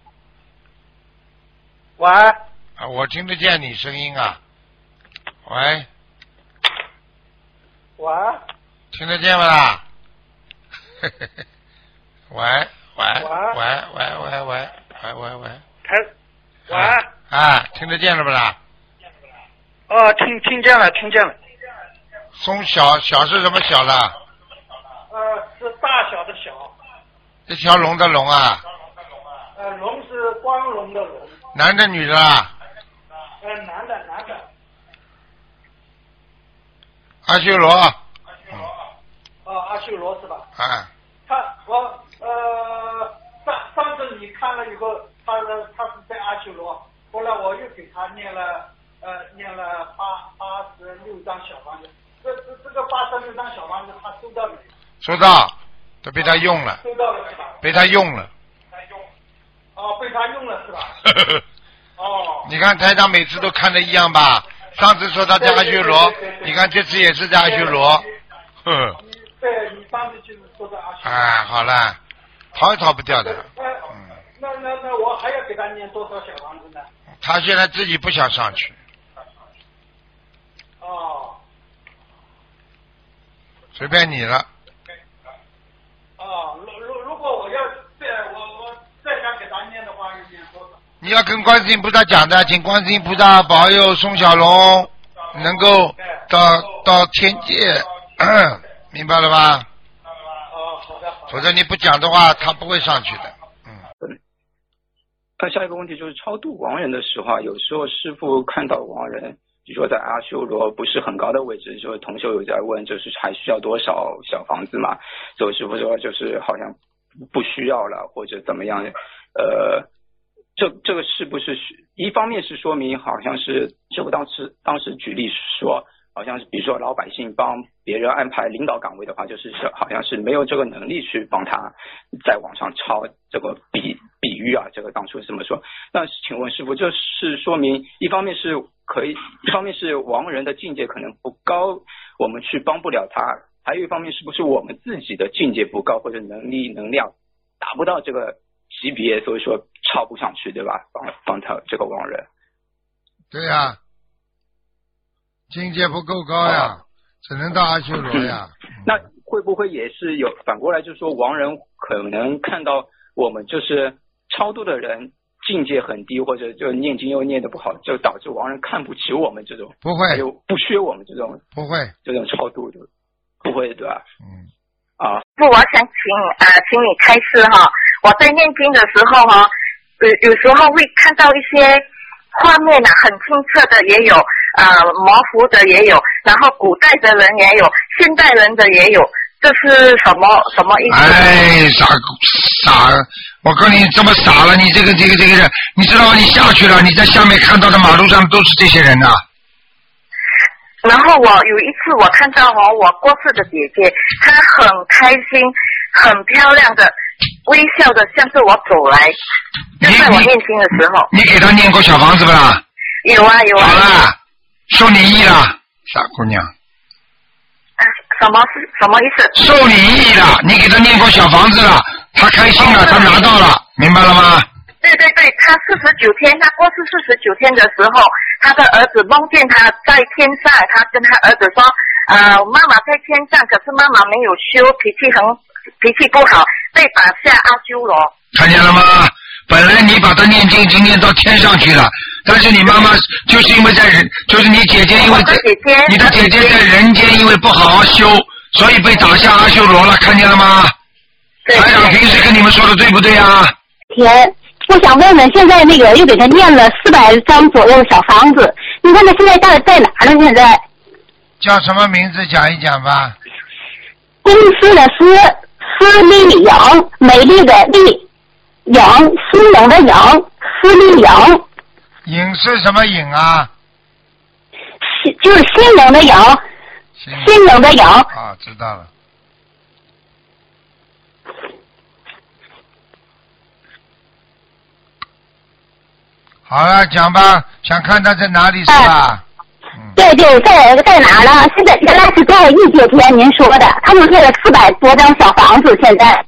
喂。 啊，我听得见你声音啊。喂。 喂。 听得见不啦？喂喂喂喂喂喂喂喂喂。 台。喂。 啊，听得见了不啦？ 哦，听听见了，听见了。 松小小是什么小了？ 呃，是大小的小。 一条龙的龙啊。 呃，龙是光荣的龙。 男的女的啊？ 呃，男的男的。 阿修罗。 哦，阿修罗是吧？ 啊。 他我呃上上次你看了以后，他他是在阿修罗。后来我又给他念了呃念了八八十六张小房子，这这这个八十六张小房子他收到没有？ 收到，都被他用了。 收到了是吧？ 被他用了。 哦，被他用了是吧？哦。 你看台长每次都看的一样吧？上次说他在阿修罗，你看这次也是在阿修罗。呵。 对，你上次就是说在阿修罗。 哎，好了，逃也逃不掉的。 呃、嗯。那那那我还要给他念多少小房子呢？ 他现在自己不想上去。 哦。 随便你了。 哦，如如如果我要再我我再想给他念的话，要念多少？ 你要跟观世音菩萨讲的，请观世音菩萨保佑宋小龙能够到到天界，明白了吧？ 哦，好的。 否则你不讲的话，他不会上去的。 那下一个问题就是超度亡人的时候，有时候师父看到亡人，比如说在阿修罗不是很高的位置，就同修有在问，就是还需要多少小房子嘛？所以师父说就是好像不需要了，或者怎么样？呃，这这个是不是一方面是说明好像是师父当时当时举例说，好像是比如说老百姓帮别人安排领导岗位的话，就是好像是没有这个能力去帮他再往上超，这个比比喻啊，这个当初是这么说。那请问师父，这是说明一方面是可以，一方面是亡人的境界可能不高，我们去帮不了他；还有一方面是不是我们自己的境界不高，或者能力能量达不到这个级别，所以说超不上去，对吧？帮帮他这个亡人。 对呀、啊。境界不够高呀，啊、只能到阿修罗呀。 那会不会也是有反过来，就是说亡人可能看到我们就是超度的人境界很低，或者就念经又念得不好，就导致亡人看不起我们这种， 不会， 就不缺我们这种， 不会这种超度的，不会对吧？ 嗯。 啊。 不，我想请呃，请你开示哈。我在念经的时候哈，有有时候会看到一些画面啊，很清澈的也有。呃，模糊的也有，然后古代的人也有，现代人的也有，这是什么什么意思？ 哎，傻傻！我告诉你，这么傻了，你这个这个这个人，你知道吗？你下去了，你在下面看到的马路上都是这些人呐、啊。 然后我有一次我看到哦，我过世的姐姐，她很开心，很漂亮的微笑的向着我走来，就在我念经的时候。 你给她念过小房子不啦？ 有啊有啊。 好了。受你益了，傻姑娘。 呃，什么是什么意思？ 受你益了，你给他念过小房子了，他开心了，他拿到了，明白了吗？ 对对对，他四十九天，他过世四十九天的时候，他的儿子梦见他在天上，他跟他儿子说， 呃，妈妈在天上，可是妈妈没有修，脾气很脾气不好，被打下阿修罗。 看见了吗？本来你把他念经已经念到天上去了，但是你妈妈就是因为在人，就是你姐姐因为在姐姐你的姐姐在人间因为不好好修，所以被打下阿修罗了，看见了吗？台长平时跟你们说的对不对啊？ 天，我想问问，现在那个又给他念了四百张左右的小房子，你看他现在在在哪儿呢？现在叫什么名字？讲一讲吧。 公司的司，司丽颖，美丽的丽，颖，新颖的颖，司丽颖。 颖是什么颖啊？ 就是新颖的颖，新颖的颖。 啊，知道了。好了，讲吧，想看他在哪里是吧？ 嗯、对对，在在哪儿呢？现在原来是在易界天，您说的，他们列了四百多张小房子，现在。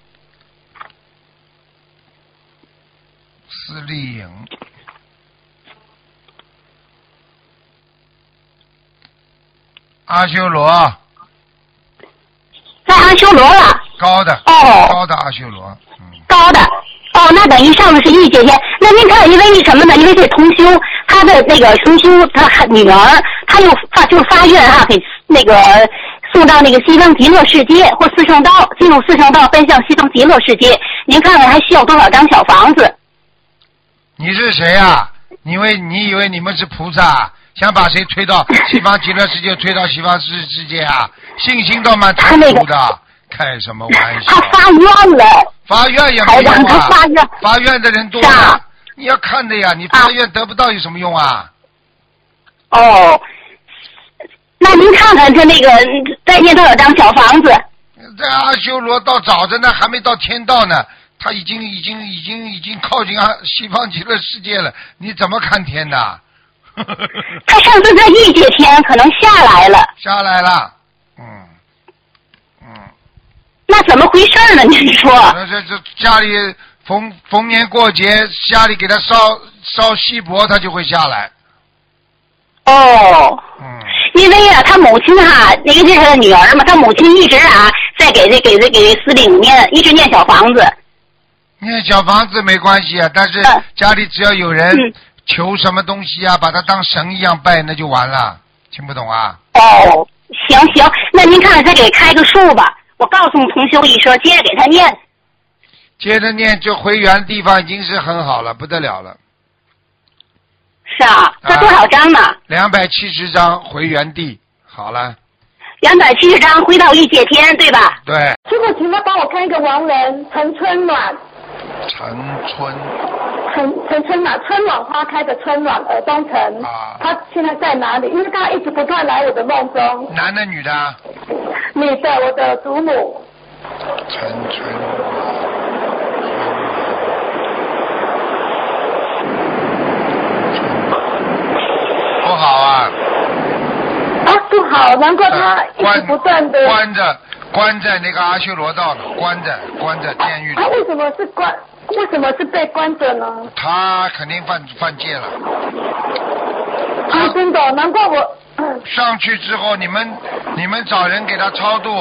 司丽颖。阿修罗。 在阿修罗了。 高的。 哦。 高的阿修罗。 嗯、高的。哦，那等于上面是易界天。那您看，因为什么呢？因为这同修他的那个同修他女儿，他又发就发愿哈、啊，给那个送到那个西方极乐世界或四圣道，进入四圣道，奔向西方极乐世界。您看看还需要多少张小房子？ 你是谁呀、啊？你以为你以为你们是菩萨，想把谁推到西方极乐世界，推到西方世世界啊？信心倒蛮淳朴的，开什么玩笑？ 他发愿了。 发愿也没用啊！发愿，发愿的人多啊！你要看的呀，你发愿得不到有什么用啊？ 哦，那您看看这那个再念多少张小房子？ 在阿修罗道找着呢，还没到天道呢，他已经已经已经已经靠近阿西方极乐世界了，你怎么看天的？ 他上次在异界天可能下来了。 下来了，嗯。 那怎么回事呢？您说？ 那这这家里逢逢年过节，家里给他烧烧锡箔，他就会下来。 哦。嗯。因为啊，他母亲哈、啊，那个是他的女儿嘛，他母亲一直啊在给这给这给司令念，一直念小房子。 念小房子没关系啊，但是家里只要有人求什么东西啊，把他当神一样拜，那就完了。听不懂啊？ 哦，行行，那您看再给开个数吧。我告诉同修一声，接着给他念。 接着念，就回原地方已经是很好了，不得了了。 是啊，这多少张呢？ 两百七十张回原地，好了。 两百七十张回到异界天，对吧？ 对。 师傅，请他帮我看一个亡人陈春暖。 陈春。 陈陈春暖，春暖花开的春暖，耳东陈。啊。他现在在哪里？因为他一直不断来我的梦中。 男的女的？ 女的，我的祖母。 陈春。不好啊！ 啊，不好，难怪他一直不断的、 呃、关着，关在那个阿修罗道呢，关着，关在监狱里。 他为什么是关？为什么是被关着呢？ 他肯定犯犯戒了。 啊，真的，难怪我。 上去之后，你们你们找人给他超度，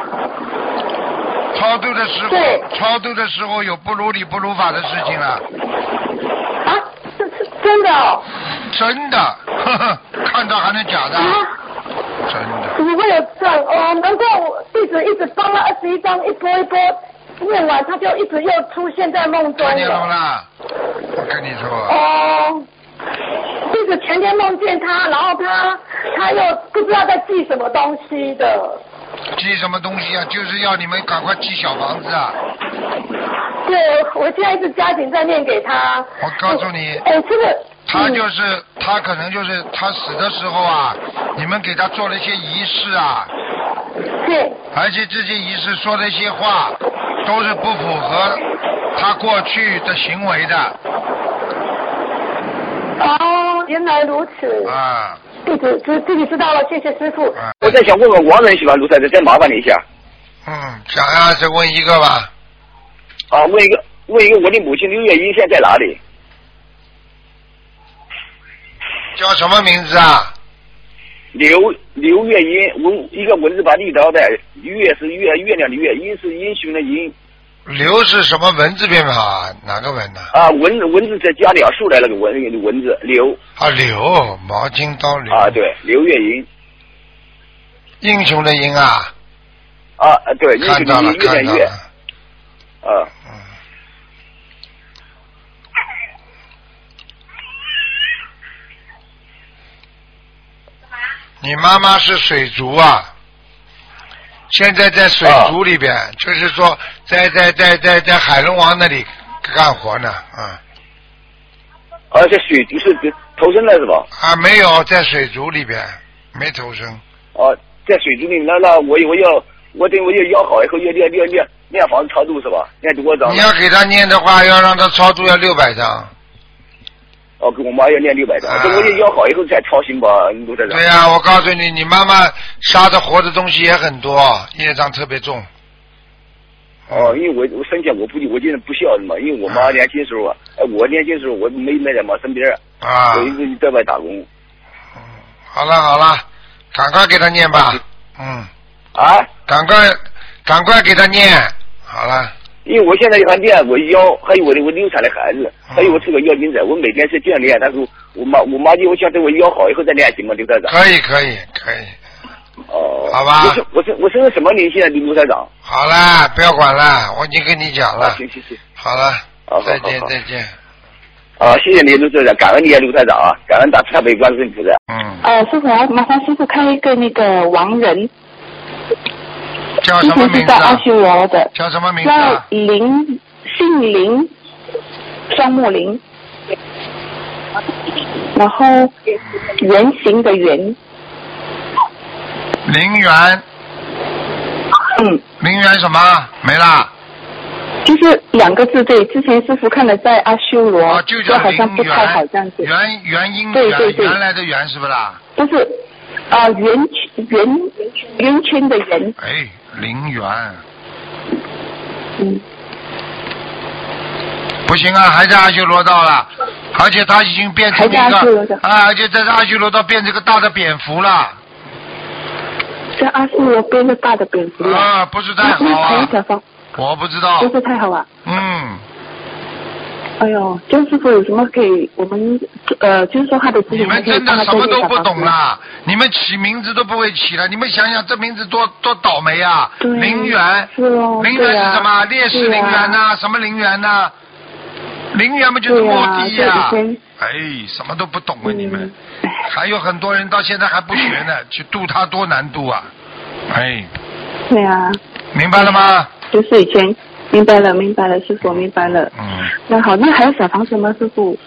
超度的时候，超度的时候有不如理不如法的事情了。 啊，是是真的哦。 真的，呵呵，看到还能假的？啊、真的。 怎么会有这样？哦，难怪我弟子一直帮了二十一张，一波一波念完，他就一直又出现在梦中了。 看见了啦？我跟你说。 哦。弟子前天梦见他，然后他他又不知道在记什么东西的。 记什么东西啊？就是要你们赶快记小房子啊！ 对，我现在一直加紧在念给他。 我告诉你， 哎，这个他就是、嗯、他可能就是他死的时候啊，你们给他做了一些仪式啊。 对。 而且这些仪式说的一些话，都是不符合他过去的行为的。 哦，原来如此。 啊。 弟子知自己知道了，谢谢师傅。 啊、 我再想问问王人是吧，卢太太，再麻烦你一下。 嗯，讲啊，再问一个吧。 啊，问一个，问一个，我的母亲刘月英现在在哪里？ 叫什么名字啊？ 刘刘月英，文一个文字把立刀的，月是月月亮的月，英是英雄的英。 刘是什么文字边旁？哪个文呢？ 啊，文文字再加两竖来那个文文字刘。 啊，刘毛巾刀刘。 啊，对，刘月英。 英雄的英啊。 啊，对，英雄的英，月亮月。啊。 嗯。你妈妈是水族啊，现在在水族里边，啊、就是说在在在在在海龙王那里干活呢，啊。 啊，在水族是投生了是吧？ 啊，没有，在水族里边没投生。 哦、啊，在水族里，那那我我要我等我要要好以后要练练练练房子超度是吧？练多少张？ 你要给他念的话，要让他超度要六百张。 哦，跟我妈要念六百张，等、啊、我也要好以后再操心吧，卢台长。 对呀、啊，我告诉你，你妈妈杀的活的东西也很多，业障特别重。 哦，因为我我生前我不我就是不孝的嘛，因为我妈年轻时候啊，哎、嗯，我年轻时候我没没在妈身边啊， 我一直在外打工。 嗯，好了好了，赶快给他念吧，嗯。 啊？ 赶快赶快给他念，好了。 因为我现在还练我腰，还有我的我流产的孩子，还有我这个腰筋子，我每天是这样练。但是我妈我妈就我想等我腰好以后再练行吗？刘台长。 可以可以可以。 哦。 好吧。 我是我是我身上什么灵性啊，刘台长？ 好了，不要管了，我已经跟你讲了。 行行行。 好了。 好再见再见。 啊，谢谢你刘台长，感恩你啊刘台长啊，感恩大慈大悲观世音菩萨。 嗯。 呃，师傅，麻烦师傅看一个那个亡人。 叫什么名字、啊？ 之前是在阿修罗的。 叫什么名字、啊？ 叫林，姓林，双木林，然后圆形的圆。 林园。 嗯。 林园什么？没啦。 就是两个字对，之前师傅看了在阿修罗， 哦、就叫好像不太好这样子。 原原因对对对， 原来的原是不啦？ 不是，啊、呃，圆圆圆圈的圆。 哎，陵园。 嗯。 不行啊，还在阿修罗道了，而且他已经变成一个啊，而且在阿修罗道变成个大的蝙蝠了。 在阿修罗变个大的蝙蝠了。 啊，不是太好啊。我不知道。 不是太好啊。 嗯。 哎呦，周师傅有什么给我们呃，就是说他的你们真的什么都不懂啦！你们起名字都不会起了，你们想想这名字多多倒霉啊！陵园， 是哦， 陵园是什么？烈士陵园呐？什么陵园呐？陵园嘛就是墓地呀！哎，什么都不懂啊你们！还有很多人到现在还不学呢，去度他多难度啊！哎。 对啊。 明白了吗？ 就是以前。明白了，明白了，师傅明白了。 嗯。 那好，那还有小房子吗，师傅？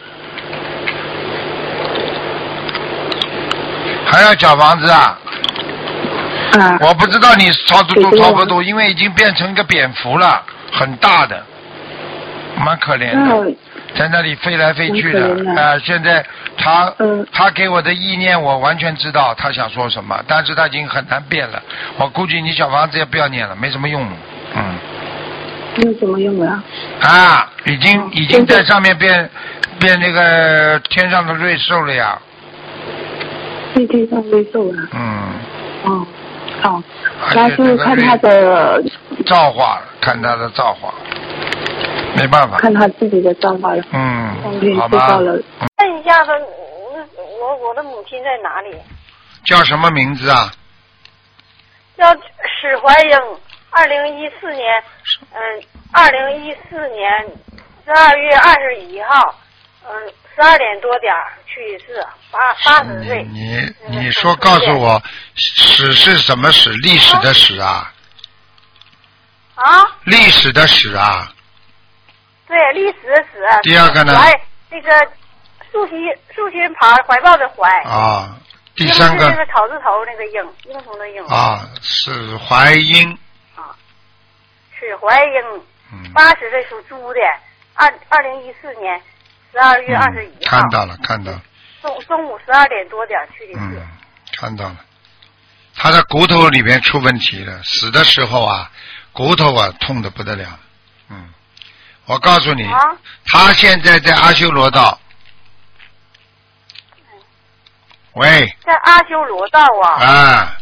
还要小房子啊？ 啊。 我不知道你超度度超不度，因为已经变成一个蝙蝠了，很大的，蛮可怜的，在那里飞来飞去的。啊、呃，现在他、嗯、他给我的意念，我完全知道他想说什么，但是他已经很难变了。我估计你小房子也不要念了，没什么用。嗯。 没有什么用啊！ 啊，已经已经在上面变变那个天上的瑞兽了呀！ 变天上瑞兽了。 嗯。 哦，好，那是看他的造化，看他的造化，没办法。 看他自己的造化了。 嗯， 好吧。 问一下他，我我的母亲在哪里？ 叫什么名字啊？ 叫史怀英。二零一四年，嗯，二零一四年十二月二十一号，嗯，十二点多点去世，八八十岁。 你你说告诉我，史是什么史？历史的史啊？ 啊？ 历史的史啊？ 对，历史的史。 第二个呢？ 怀那个竖心竖心旁怀抱的怀。啊。 第三个。 那个草字头那个英，英雄的英。 啊，是怀英。 史怀英，八十岁属猪的，二二零一四年十二月二十一号。 看到了，看到了。 中中午十二点多点去的世。 嗯，看到了。他的骨头里面出问题了，死的时候啊，骨头啊痛得不得了。嗯，我告诉你，啊、他现在在阿修罗道。 喂。 在阿修罗道啊。 啊。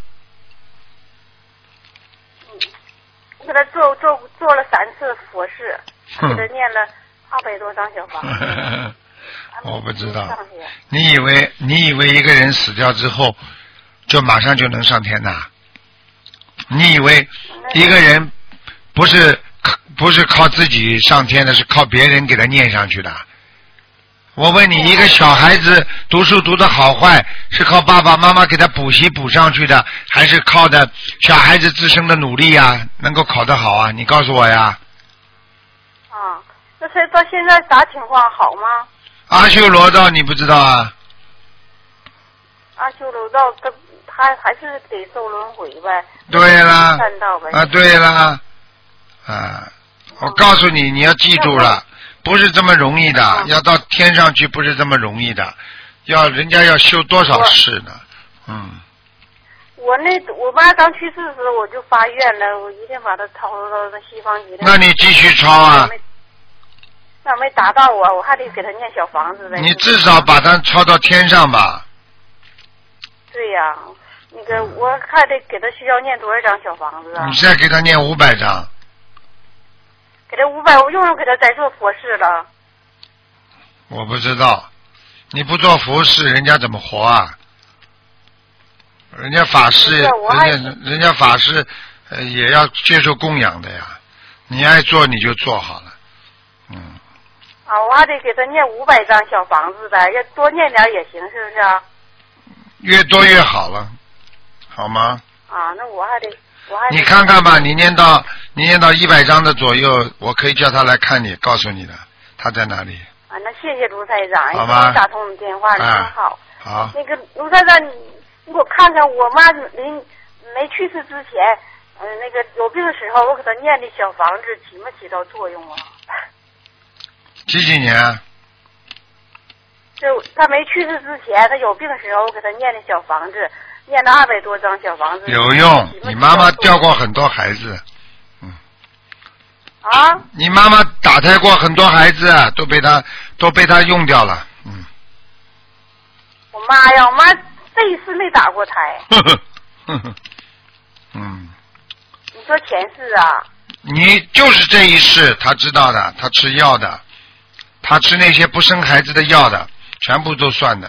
嗯，我给他做做做了三次佛事，给他念了二百多张小房子。 我不知道，你以为你以为一个人死掉之后就马上就能上天呐？你以为一个人不是不是靠自己上天的，是靠别人给他念上去的？我问你，一个小孩子读书读得好坏，是靠爸爸妈妈给他补习补上去的，还是靠的小孩子自身的努力啊，能够考得好啊？你告诉我呀。 啊，那他到现在啥情况？好吗？ 阿修罗道你不知道啊？ 阿修罗道他他还是得受轮回呗。 对啦。 看到呗。 啊，对啦。啊，我告诉你，你要记住了。不是这么容易的，嗯、要到天上去不是这么容易的，要人家要修多少事呢？嗯。 我那我妈刚去世时，我就发愿了，我一定把她抄到西方极乐。 那你继续抄啊。 那没达到我，我还得给她念小房子呗。 你至少把它抄到天上吧。 对呀、啊，那个我还得给她需要念多少张小房子啊？ 你现在给她念五百张。 给他五百，我用不用给他再做佛事了？ 我不知道，你不做佛事，人家怎么活啊？人家法师，人家人家法师、呃、也要接受供养的呀。你爱做你就做好了，嗯。 啊，我还得给他念五百张小房子呗，要多念点也行，是不是啊？ 越多越好了，好吗？ 啊，那我还得。 你看看吧，你念到你念到一百张的左右，我可以叫他来看你，告诉你的他在哪里。 啊，那谢谢卢台长， 好吧？ 打通你电话，真好。 好。 那个卢台长，你你给我看看，我妈临没去世之前，嗯、呃，那个有病的时候，我给她念的小房子起没起到作用啊？ 几几年？ 就她没去世之前，她有病的时候，我给她念的小房子。念了二百多张小房子， 有用。你妈妈掉过很多孩子，嗯。 啊？ 你妈妈打胎过很多孩子，都被他都被他用掉了，嗯。 我妈呀，我妈这一次没打过胎。 呵呵呵呵。嗯。 你说前世啊？ 你就是这一世，他知道的，他吃药的，他吃那些不生孩子的药的，全部都算的。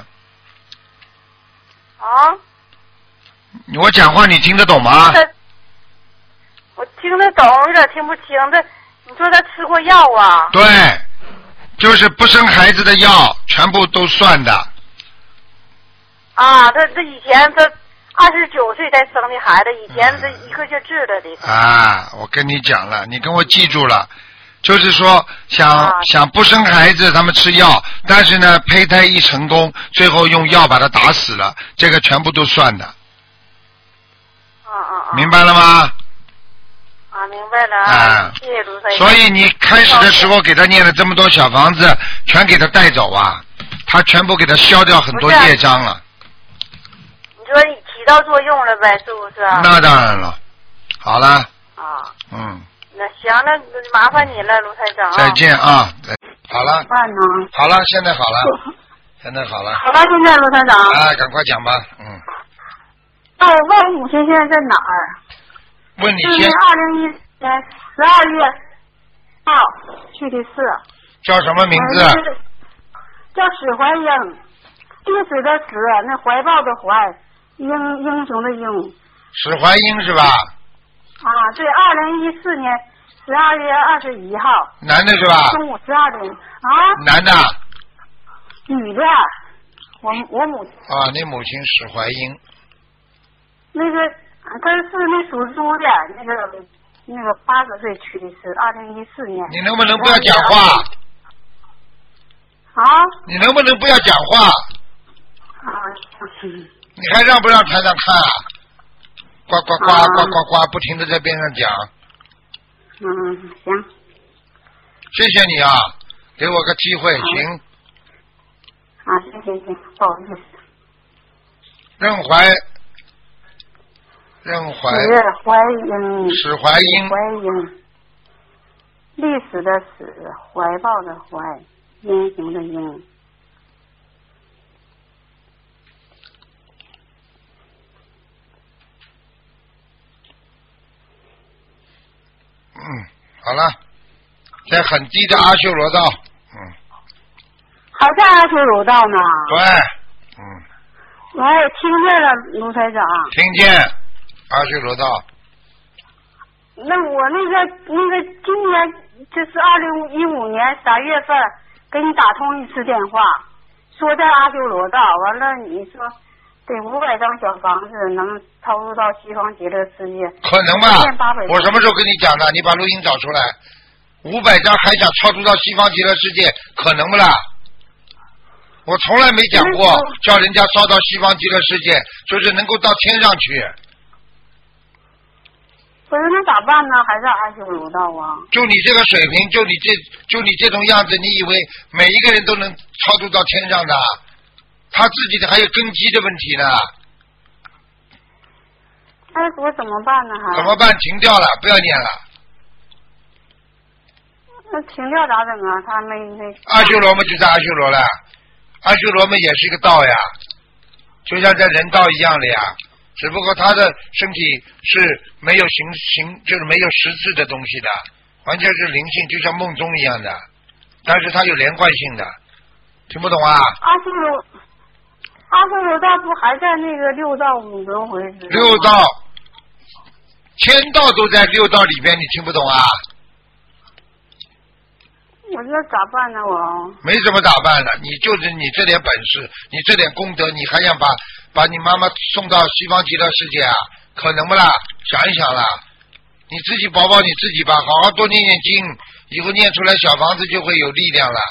啊？ 我讲话你听得懂吗？ 我听得懂，有点听不清。这你说他吃过药啊？ 对，就是不生孩子的药，全部都算的。 啊，他这以前他二十九岁才生的孩子，以前这一个劲治了的。 啊，我跟你讲了，你跟我记住了，就是说想、啊、想不生孩子，他们吃药，但是呢，胚胎一成功，最后用药把他打死了，这个全部都算的。 啊啊啊！ 明白了吗？ 啊，明白了啊！谢谢卢台长。 所以你开始的时候给他念了这么多小房子，全给他带走啊，他全部给他消掉很多业障了。 你说你起到作用了呗，是不是？ 那当然了。好了。 啊。 嗯。 那行，那麻烦你了，卢台长。 再见啊！好了。 办呢？ 好了，现在好了，现在好了。 好了，现在卢台长。 啊，赶快讲吧，嗯。 哎，问我母亲现在在哪儿？ 问你先。 是二零一年十二月号去的世。 叫什么名字？ 呃、叫史怀英，历史的史，那怀抱的怀，英英雄的英。 史怀英是吧？ 啊，对，二零一四年十二月二十一号。 男的是吧？ 中午十二点啊。 男的。 女的，我我母亲。 啊，你母亲史怀英。 那个，他是那属猪的，那个那个八十岁去的是二零一四年。 你能不能不要讲话？ 啊？ 你能不能不要讲话？ 啊，嗯。 你还让不让台长看啊？呱呱呱呱呱呱，不停的在边上讲。 嗯，行。 谢谢你啊，给我个机会，行。 啊，行行行，不好意思。 任怀。任怀， 史怀英， 史怀英， 怀英，历史的史，怀抱的怀，英雄的英。 好了，在很低的阿修罗道，嗯。 还在阿修罗道呢。 对，嗯。 我也听见了，卢台长。 听见，阿修罗道。 那我那个那个今年就是二零一五年三月份给你打通一次电话，说在阿修罗道，完了你说得五百张小房子能超入到西方极乐世界。 可能吧？我什么时候跟你讲的？你把录音找出来。五百张还想超度到西方极乐世界，可能不啦？我从来没讲过叫人家烧到西方极乐世界，就是能够到天上去。 可是那咋办呢？还是阿修罗道啊？ 就你这个水平，就你这就你这种样子，你以为每一个人都能超度到天上的？他自己的还有根基的问题呢。 那我怎么办呢？还怎么办？停掉了，不要念了。 那停掉咋整啊？他没没。 阿修罗嘛，就在阿修罗了。阿修罗嘛也是一个道呀，就像在人道一样的呀。只不过他的身体是没有形形，就是没有实质的东西的，完全是灵性，就像梦中一样的。但是它有连贯性的，听不懂啊？ 阿修罗，阿修罗道不还在那个六道五轮回之中？ 六道，天道都在六道里边，你听不懂啊？ 我这咋办呢？我没什么咋办的，你就是你这点本事，你这点功德，你还想把把你妈妈送到西方极乐世界啊？可能不啦？想一想啦，你自己保保你自己吧，好好多念念经，以后念出来小房子就会有力量了。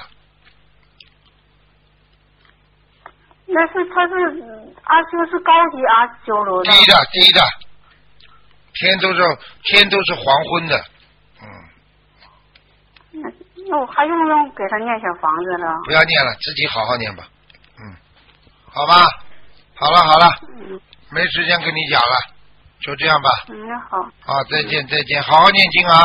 那是他是阿修是高级阿修罗的。 低的低的，天都是天都是黄昏的，嗯。 那那我还用不用给他念小房子了？ 不要念了，自己好好念吧。嗯，好吧，好了好了， 嗯， 没时间跟你讲了，就这样吧。 嗯，那好。 好，再见再见，好好念经啊。